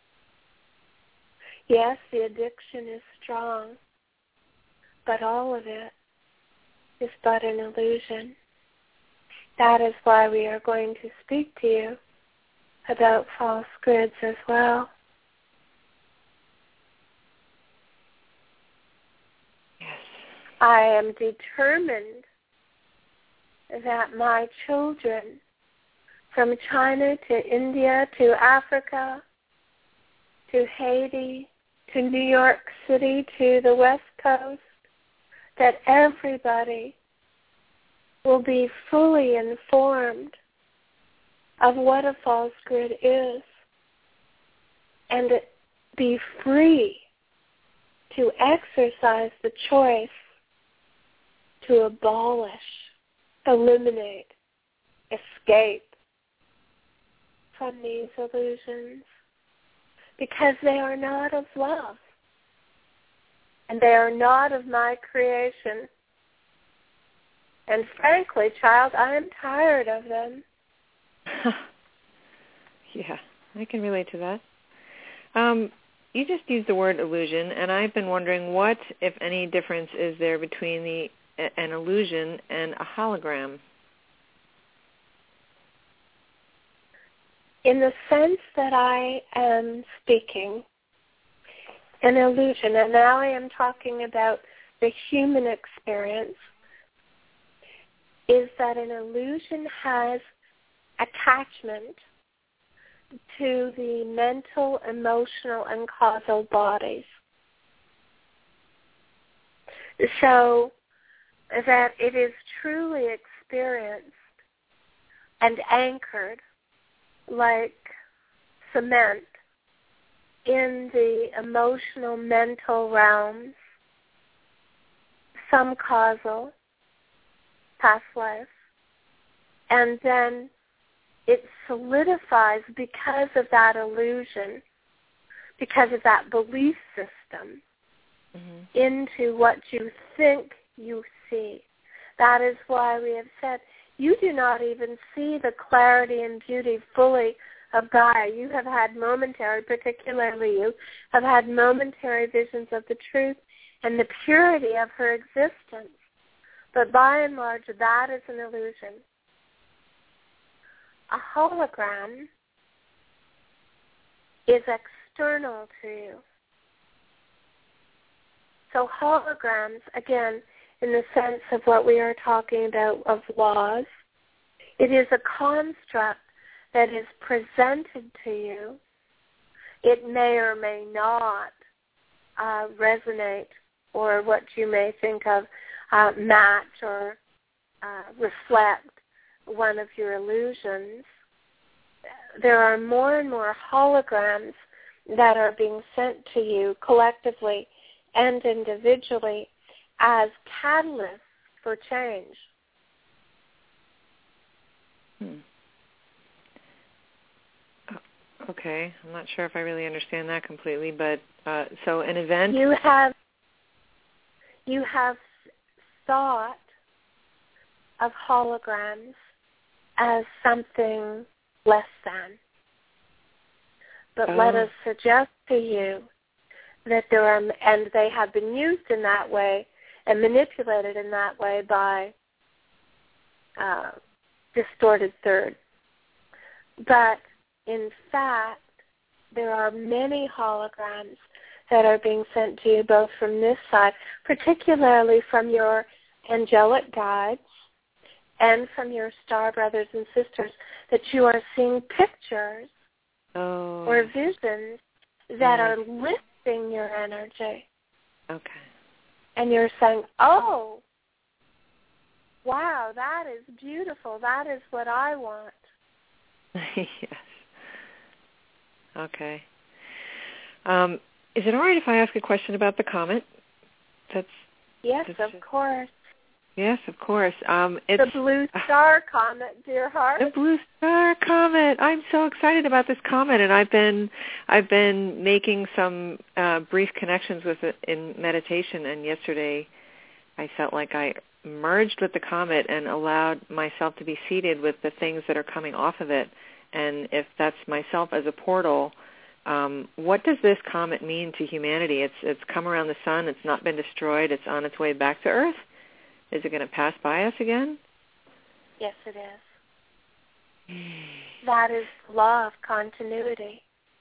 Yes, the addiction is strong, but all of it is but an illusion. That is why we are going to speak to you about false grids as well. Yes. I am determined that my children from China to India to Africa to Haiti to New York City to the West Coast, that everybody will be fully informed of what a false grid is and be free to exercise the choice to abolish, eliminate, escape from these illusions, because they are not of love and they are not of my creation. And frankly, child, I am tired of them. Yeah, I can relate to that. Um, you just used the word illusion, and I've been wondering what, if any, difference is there between the an illusion and a hologram? In the sense that I am speaking, an illusion, and now I am talking about the human experience, is that an illusion has attachment to the mental, emotional, and causal bodies. So that it is truly experienced and anchored like cement in the emotional, mental realms, some causal, past life, and then it solidifies because of that illusion, because of that belief system, mm-hmm. into what you think you see. That is why we have said you do not even see the clarity and beauty fully of Gaia. You have had momentary, particularly you, have had momentary visions of the truth and the purity of her existence. But by and large, that is an illusion. A hologram is external to you. So holograms, again, in the sense of what we are talking about of laws, it is a construct that is presented to you. It may or may not uh, resonate, or what you may think of uh, match or uh, reflect one of your illusions. There are more and more holograms that are being sent to you collectively and individually as catalysts for change. Hmm. Okay, I'm not sure if I really understand that completely, but uh, so an event. You have you have thought of holograms as something less than, but oh. let us suggest to you that there are, and they have been used in that way and manipulated in that way by uh, distorted third. But in fact, there are many holograms that are being sent to you both from this side, particularly from your angelic guides and from your star brothers and sisters, that you are seeing pictures oh. or visions that right. are lifting your energy. Okay. And you're saying, oh, wow, that is beautiful. That is what I want. Yes. Okay. Um, is it all right if I ask a question about the comet? That's yes, that's of just, course. Yes, of course. Um, it's the blue star comet, dear heart. The blue star comet. I'm so excited about this comet, and I've been I've been making some uh, brief connections with it in meditation. And yesterday, I felt like I merged with the comet and allowed myself to be seated with the things that are coming off of it. And if that's myself as a portal, um, what does this comet mean to humanity? It's it's come around the sun. It's not been destroyed. It's on its way back to Earth. Is it going to pass by us again? Yes, it is. That is the law of continuity.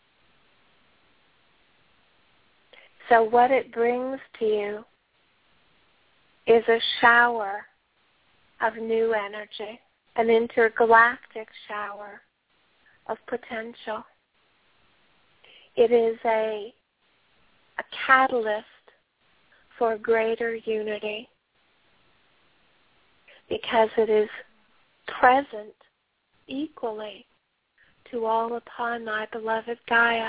So what it brings to you is a shower of new energy, an intergalactic shower of potential. It is a, a catalyst for greater unity because it is present equally to all upon my beloved Gaia.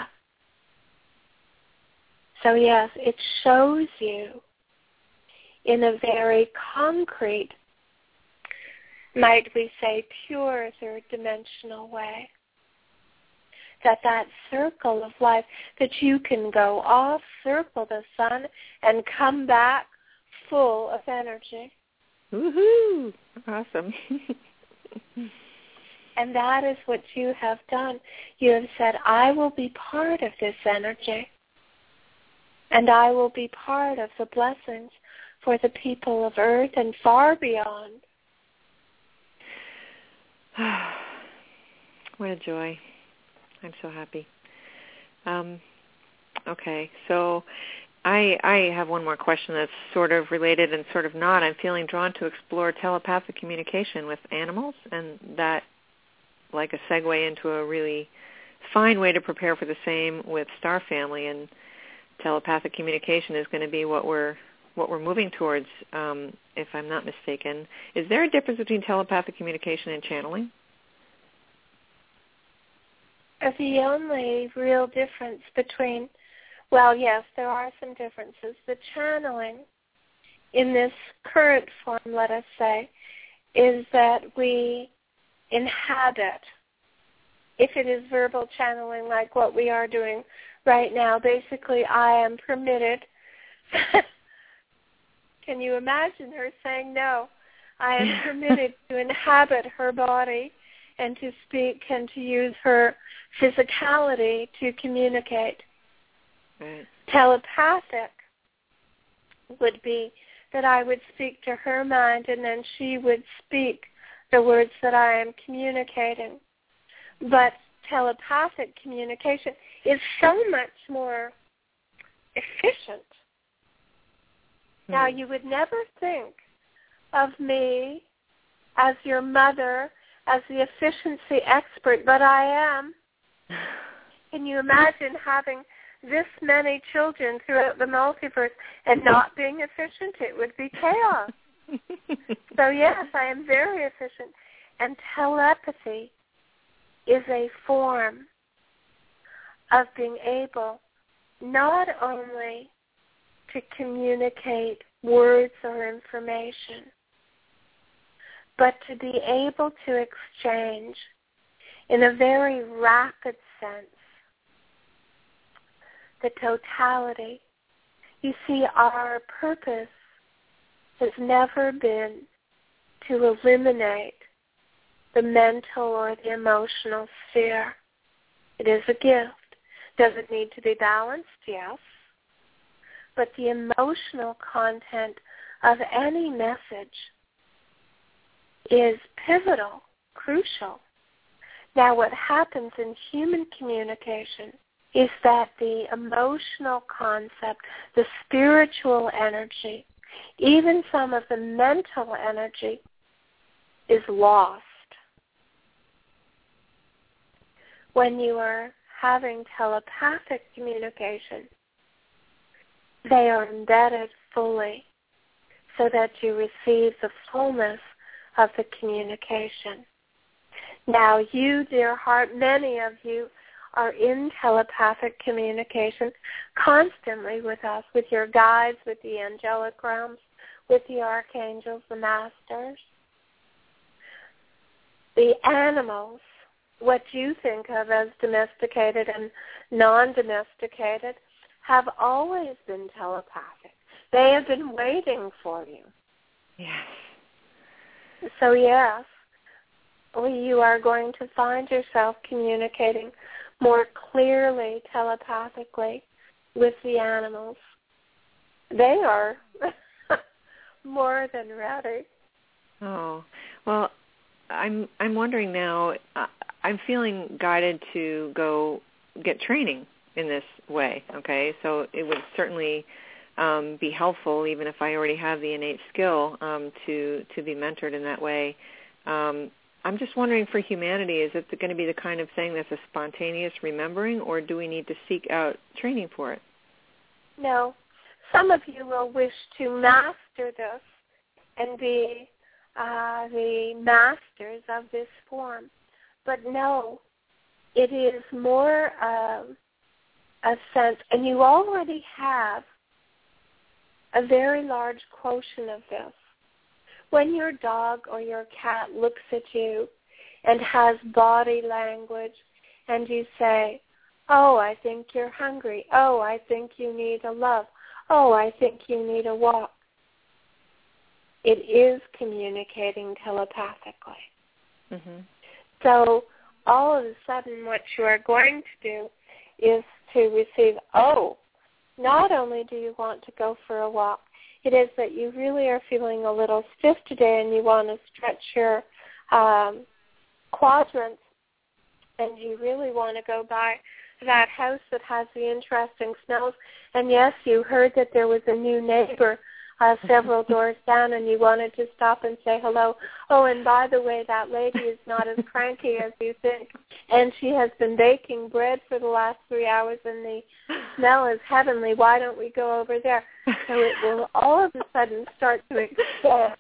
So yes, it shows you in a very concrete, might we say, pure third-dimensional way, that that circle of life, that you can go off, circle the sun, and come back full of energy. Woohoo! Awesome. And that is what you have done. You have said, I will be part of this energy, and I will be part of the blessings for the people of Earth and far beyond. What a joy. I'm so happy. Um, okay, so I, I have one more question that's sort of related and sort of not. I'm feeling drawn to explore telepathic communication with animals, and that, like a segue into a really fine way to prepare for the same with Star Family, and telepathic communication is going to be what we're what we're moving towards, um, if I'm not mistaken. Is there a difference between telepathic communication and channeling? The only real difference between, well, yes, there are some differences. The channeling in this current form, let us say, is that we inhabit. If it is verbal channeling like what we are doing right now, basically I am permitted. Can you imagine her saying no? I am permitted to inhabit her body and to speak and to use her physicality to communicate. Right. Telepathic would be that I would speak to her mind and then she would speak the words that I am communicating. But telepathic communication is so much more efficient. Hmm. Now, you would never think of me as your mother, as the efficiency expert, but I am. Can you imagine having this many children throughout the multiverse and not being efficient? It would be chaos. So yes, I am very efficient. And telepathy is a form of being able not only to communicate words or information, but to be able to exchange in a very rapid sense the totality. You see, our purpose has never been to eliminate the mental or the emotional sphere. It is a gift. Does it need to be balanced? Yes. But the emotional content of any message is pivotal, crucial. Now, what happens in human communication is that the emotional concept, the spiritual energy, even some of the mental energy is lost. When you are having telepathic communication, they are embedded fully so that you receive the fullness of the communication. Now, you, dear heart, many of you are in telepathic communication constantly with us, with your guides, with the angelic realms, with the archangels, the masters. The animals, what you think of as domesticated and non-domesticated, have always been telepathic. They have been waiting for you. Yes. So yes, you are going to find yourself communicating more clearly, telepathically, with the animals. They are more than ready. Oh, well, I'm I'm wondering now, uh, I'm feeling guided to go get training in this way, okay? So it would certainly um, be helpful, even if I already have the innate skill, um, to, to be mentored in that way. Um, I'm just wondering, for humanity, is it going to be the kind of thing that's a spontaneous remembering, or do we need to seek out training for it? No. Some of you will wish to master this and be uh, the masters of this form. But no, it is more of a sense, and you already have a very large quotient of this. When your dog or your cat looks at you and has body language and you say, oh, I think you're hungry. Oh, I think you need a love. Oh, I think you need a walk. It is communicating telepathically. Mm-hmm. So all of a sudden what you are going to do is to receive, oh, not only do you want to go for a walk, it is that you really are feeling a little stiff today and you want to stretch your um, quadrants, and you really want to go by that house that has the interesting smells. And yes, you heard that there was a new neighbor uh, several doors down, and you wanted to stop and say hello. Oh, and by the way, that lady is not as cranky as you think, and she has been baking bread for the last three hours, and the smell is heavenly. Why don't we go over there? So it will all of a sudden start to expand.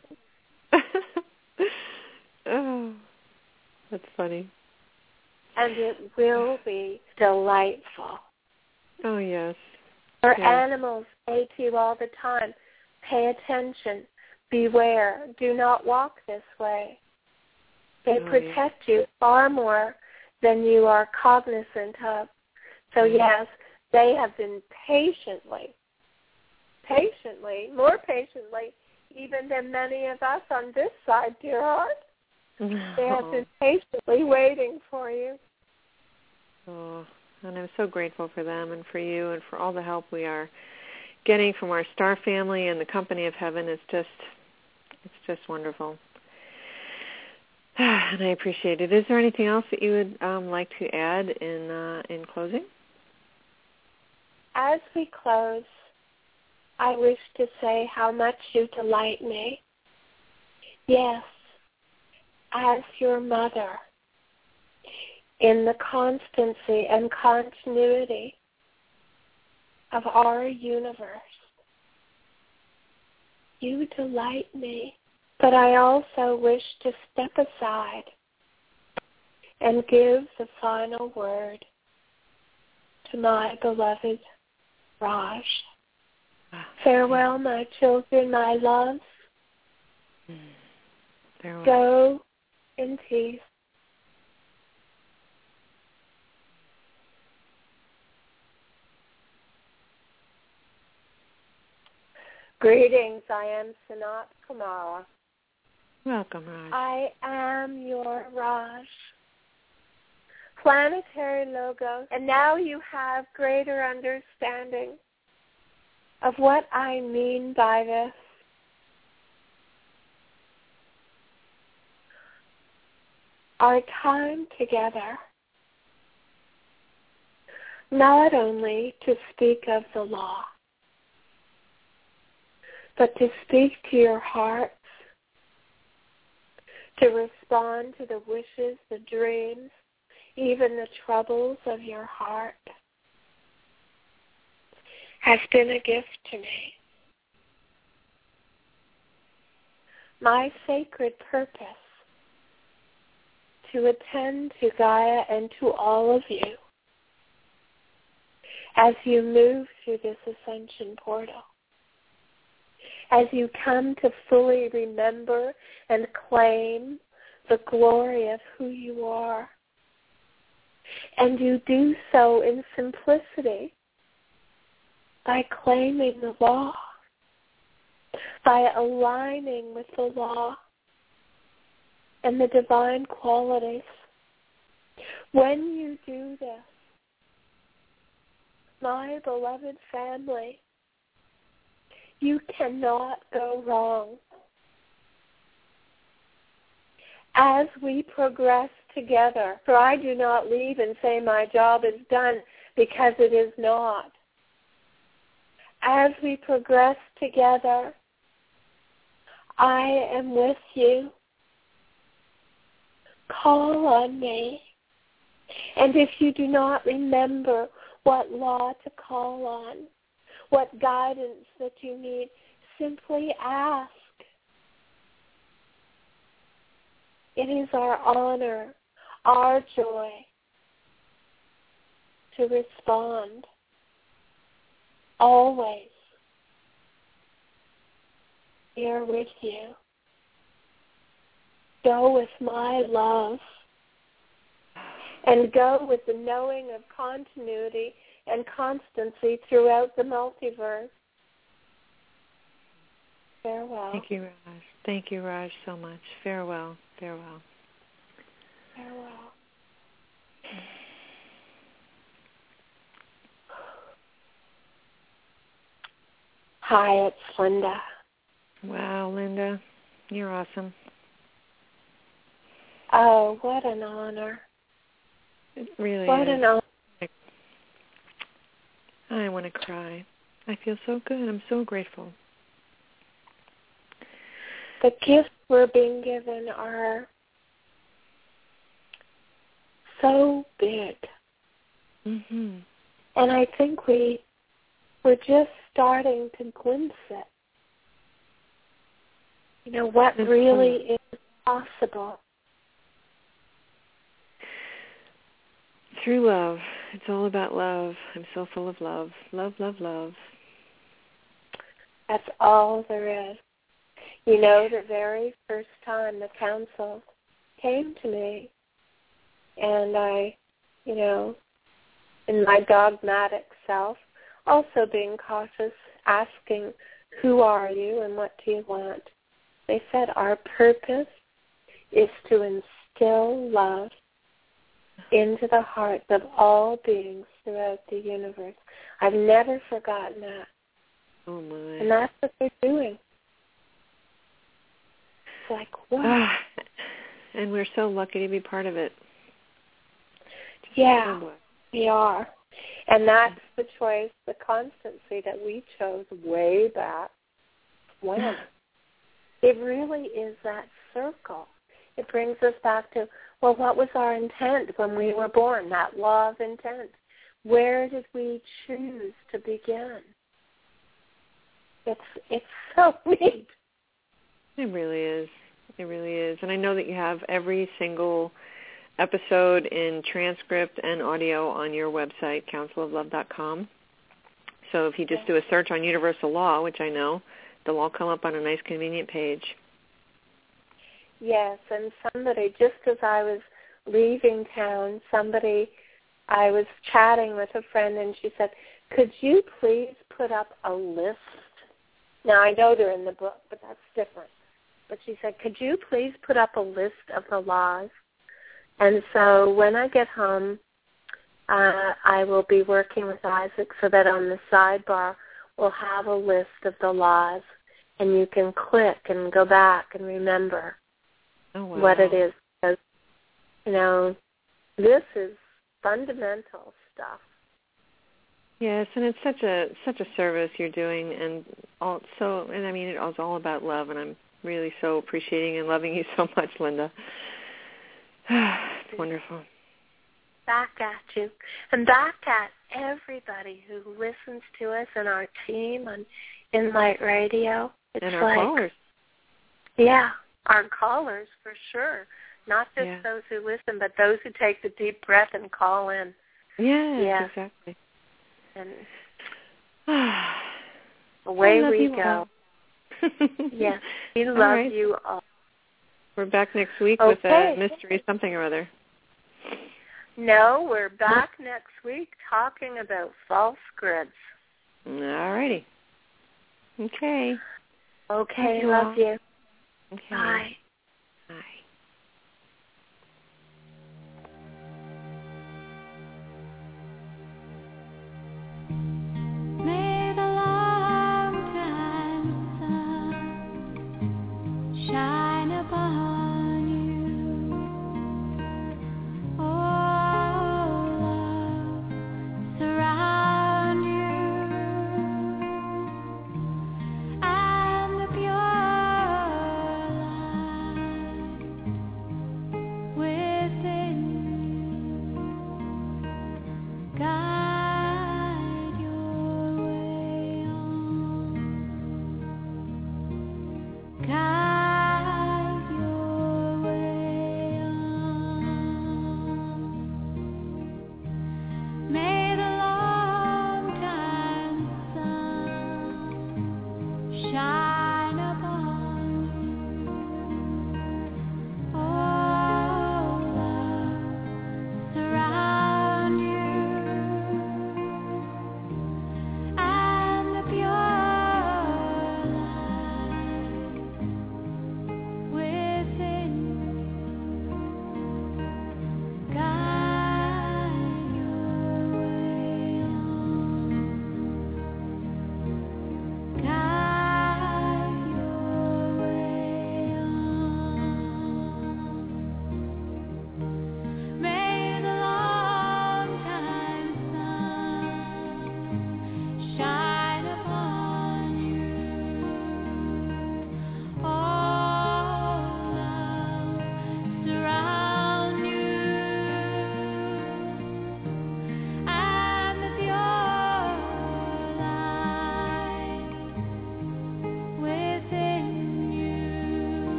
Oh, that's funny. And it will be delightful. Oh, yes. Our yes. animals say to you all the time, pay attention, beware, do not walk this way. They oh, protect yeah. you far more than you are cognizant of. So mm-hmm. yes, they have been patiently, patiently, more patiently, even than many of us on this side, dear heart. No. They have been patiently waiting for you. Oh, and I'm so grateful for them and for you and for all the help we are getting from our star family and the company of heaven. Is just, it's just wonderful. And I appreciate it. Is there anything else that you would um, like to add in uh, in closing? As we close, I wish to say how much you delight me. Yes, as your mother, in the constancy and continuity of our universe. You delight me, but I also wish to step aside and give the final word to my beloved Raj. Farewell, my children, my loves. Farewell. Go in peace. Greetings, I am Sanat Kumara. Welcome, Raj. I am your Raj, planetary logos, and now you have greater understanding of what I mean by this. Our time together, not only to speak of the law, but to speak to your hearts, to respond to the wishes, the dreams, even the troubles of your heart, has been a gift to me. My sacred purpose to attend to Gaia and to all of you as you move through this ascension portal, as you come to fully remember and claim the glory of who you are. And you do so in simplicity by claiming the law, by aligning with the law and the divine qualities. When you do this, my beloved family, you cannot go wrong. As we progress together, for I do not leave and say my job is done, because it is not. As we progress together, I am with you. Call on me. And if you do not remember what law to call on, what guidance that you need, simply ask. It is our honor, our joy to respond always. Here with you. Go with my love and go with the knowing of continuity and constancy throughout the multiverse. Farewell. Thank you, Raj. Thank you, Raj, so much. Farewell. Farewell. Farewell. Hi, it's Linda. Wow, Linda, you're awesome. Oh, what an honor. It really what is. What an honor. I want to cry. I feel so good. I'm so grateful. The gifts we're being given are so big. Mm-hmm. And I think we, we're just starting to glimpse it. You know, what That's really cool. is possible. Through love. It's all about love. I'm so full of love. Love, love, love. That's all there is. You know, the very first time the council came to me, and I, you know, in my dogmatic self, also being cautious, asking, who are you and what do you want? They said, our purpose is to instill love into the hearts of all beings throughout the universe. I've never forgotten that. Oh, my. And that's what they're doing. It's like, wow. Ah, and we're so lucky to be part of it. Just Yeah, so we are. And that's the choice, the constancy that we chose way back when. It really is that circle. It brings us back to, well, what was our intent when we were born, that law of intent? Where did we choose to begin? It's it's so neat. It really is. It really is. And I know that you have every single episode in transcript and audio on your website, council of love dot com. So if you just do a search on universal law, which I know, they'll all come up on a nice, convenient page. Yes, and somebody, just as I was leaving town, somebody, I was chatting with a friend, and she said, could you please put up a list? Now, I know they're in the book, but that's different. But she said, could you please put up a list of the laws? And so when I get home, uh, I will be working with Isaac so that on the sidebar we'll have a list of the laws, and you can click and go back and remember oh, wow. what it is. Because, you know, this is fundamental stuff. Yes, and it's such a such a service you're doing, and all so. And I mean, it was all about love, and I'm really so appreciating and loving you so much, Linda. It's wonderful. Back at you, and back at everybody who listens to us and our team on Inlight Radio. It's and our like, callers. Yeah, our callers for sure. Not just yeah. those who listen, but those who take the deep breath and call in. Yes, yeah. exactly. And away we go. Yes, we love all right. you all. We're back next week okay. with a mystery something or other. No, we're back next week talking about false grids. All righty. Okay. Okay, love you. love you. Okay. Bye.